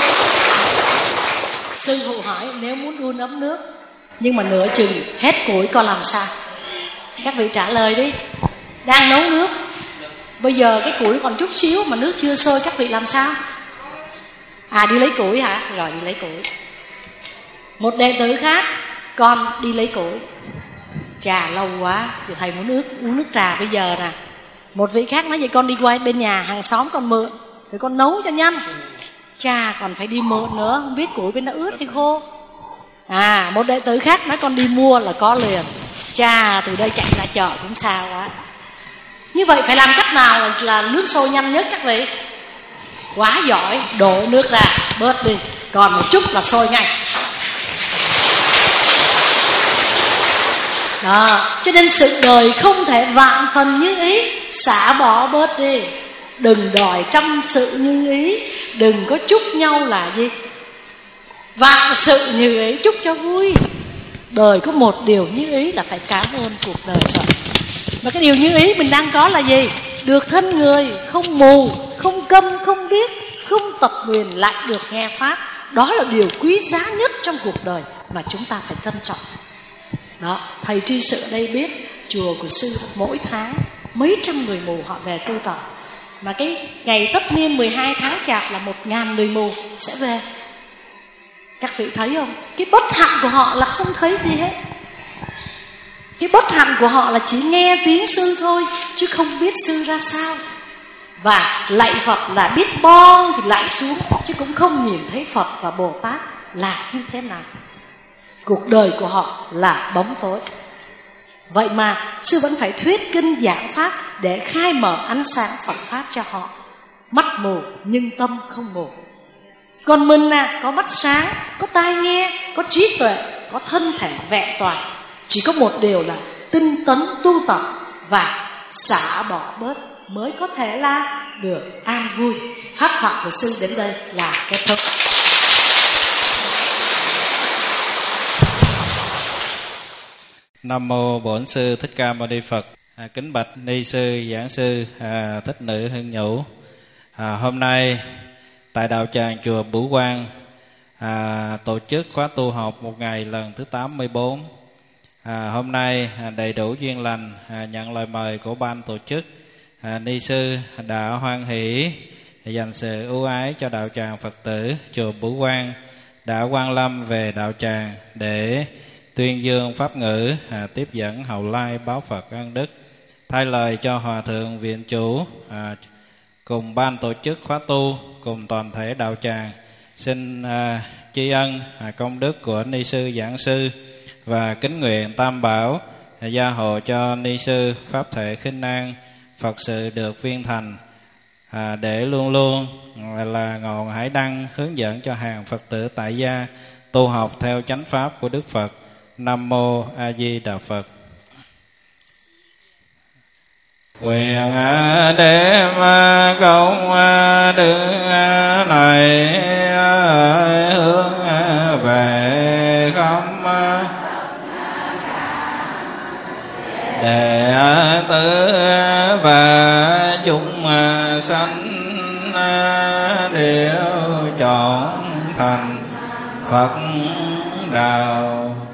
C: Sư phụ hỏi nếu muốn đun ấm nước, nhưng mà nửa chừng hết củi coi làm sao? Các vị trả lời đi. Đang nấu nước, bây giờ cái củi còn chút xíu mà nước chưa sôi, các vị làm sao? Đi lấy củi hả? Rồi đi lấy củi. Một đệ tử khác, con đi lấy củi. Chà lâu quá, thì thầy muốn uống nước trà bây giờ nè. Một vị khác nói vậy, con đi qua bên nhà hàng xóm con mượn, rồi con nấu cho nhanh. Chà còn phải đi mượn nữa, không biết củi bên đó ướt hay khô. Một đệ tử khác nói con đi mua là có liền. Chà từ đây chạy ra chợ cũng xa quá. Như vậy phải làm cách nào là nước sôi nhanh nhất các vị? Quá giỏi, đổ nước ra, bớt đi, còn một chút là sôi ngay. Đó, cho nên sự đời không thể vạn phần như ý, xả bỏ bớt đi. Đừng đòi trăm sự như ý, đừng có chúc nhau là gì? Vạn sự như ý, chúc cho vui. Đời có một điều như ý là phải cảm ơn cuộc đời rồi. Mà cái điều như ý mình đang có là gì? Được thân người, không mù, không câm, không biết, không tập nguyền, lại được nghe pháp. đó là điều quý giá nhất trong cuộc đời mà chúng ta phải trân trọng. Đó, thầy tri sự ở đây biết chùa của sư mỗi tháng mấy trăm người mù họ về tu tập, mà cái ngày tất niên 12 tháng Chạp là 1000 người mù sẽ về. Các vị thấy không? Cái bất hạnh của họ là không thấy gì hết. Cái bất hạnh của họ là chỉ nghe tiếng sư thôi, chứ không biết sư ra sao. Và lạy Phật là biết bon thì lạy xuống, chứ cũng không nhìn thấy Phật và Bồ Tát là như thế nào. Cuộc đời của họ là bóng tối. Vậy mà sư vẫn phải thuyết kinh giảng pháp để khai mở ánh sáng Phật pháp cho họ. Mắt mù nhưng tâm không mù. Còn mình có mắt sáng, có tai nghe, có trí tuệ, có thân thể vẹn toàn. Chỉ có một điều là tinh tấn tu tập và xả bỏ bớt mới có thể là được an vui. Pháp thoại của sư đến đây là kết thúc.
B: Nam mô Bổn Sư Thích Ca Mâu Ni Phật. Kính bạch ni sư giảng sư Thích Nữ Hưng Nhũ. Hôm nay tại đạo tràng chùa Bửu Quang tổ chức khóa tu học một ngày lần thứ 84. Hôm nay đầy đủ duyên lành nhận lời mời của ban tổ chức, ni sư đã hoan hỷ dành sự ưu ái cho đạo tràng Phật tử chùa Bửu Quang đã quang lâm về đạo tràng để tuyên dương pháp ngữ, tiếp dẫn hậu lai báo Phật ân đức. Thay lời cho Hòa Thượng Viện Chủ cùng ban tổ chức khóa tu, cùng toàn thể đạo tràng xin tri ân công đức của ni sư giảng sư và kính nguyện Tam Bảo gia hộ cho ni sư pháp thể khinh an, Phật sự được viên thành, để luôn luôn là ngọn hải đăng hướng dẫn cho hàng Phật tử tại gia tu học theo chánh pháp của Đức Phật. Nam mô A Di Đà Phật. Nguyện đem công đức này hướng về khắp đệ tử và chúng sanh đều chọn thành Phật đạo.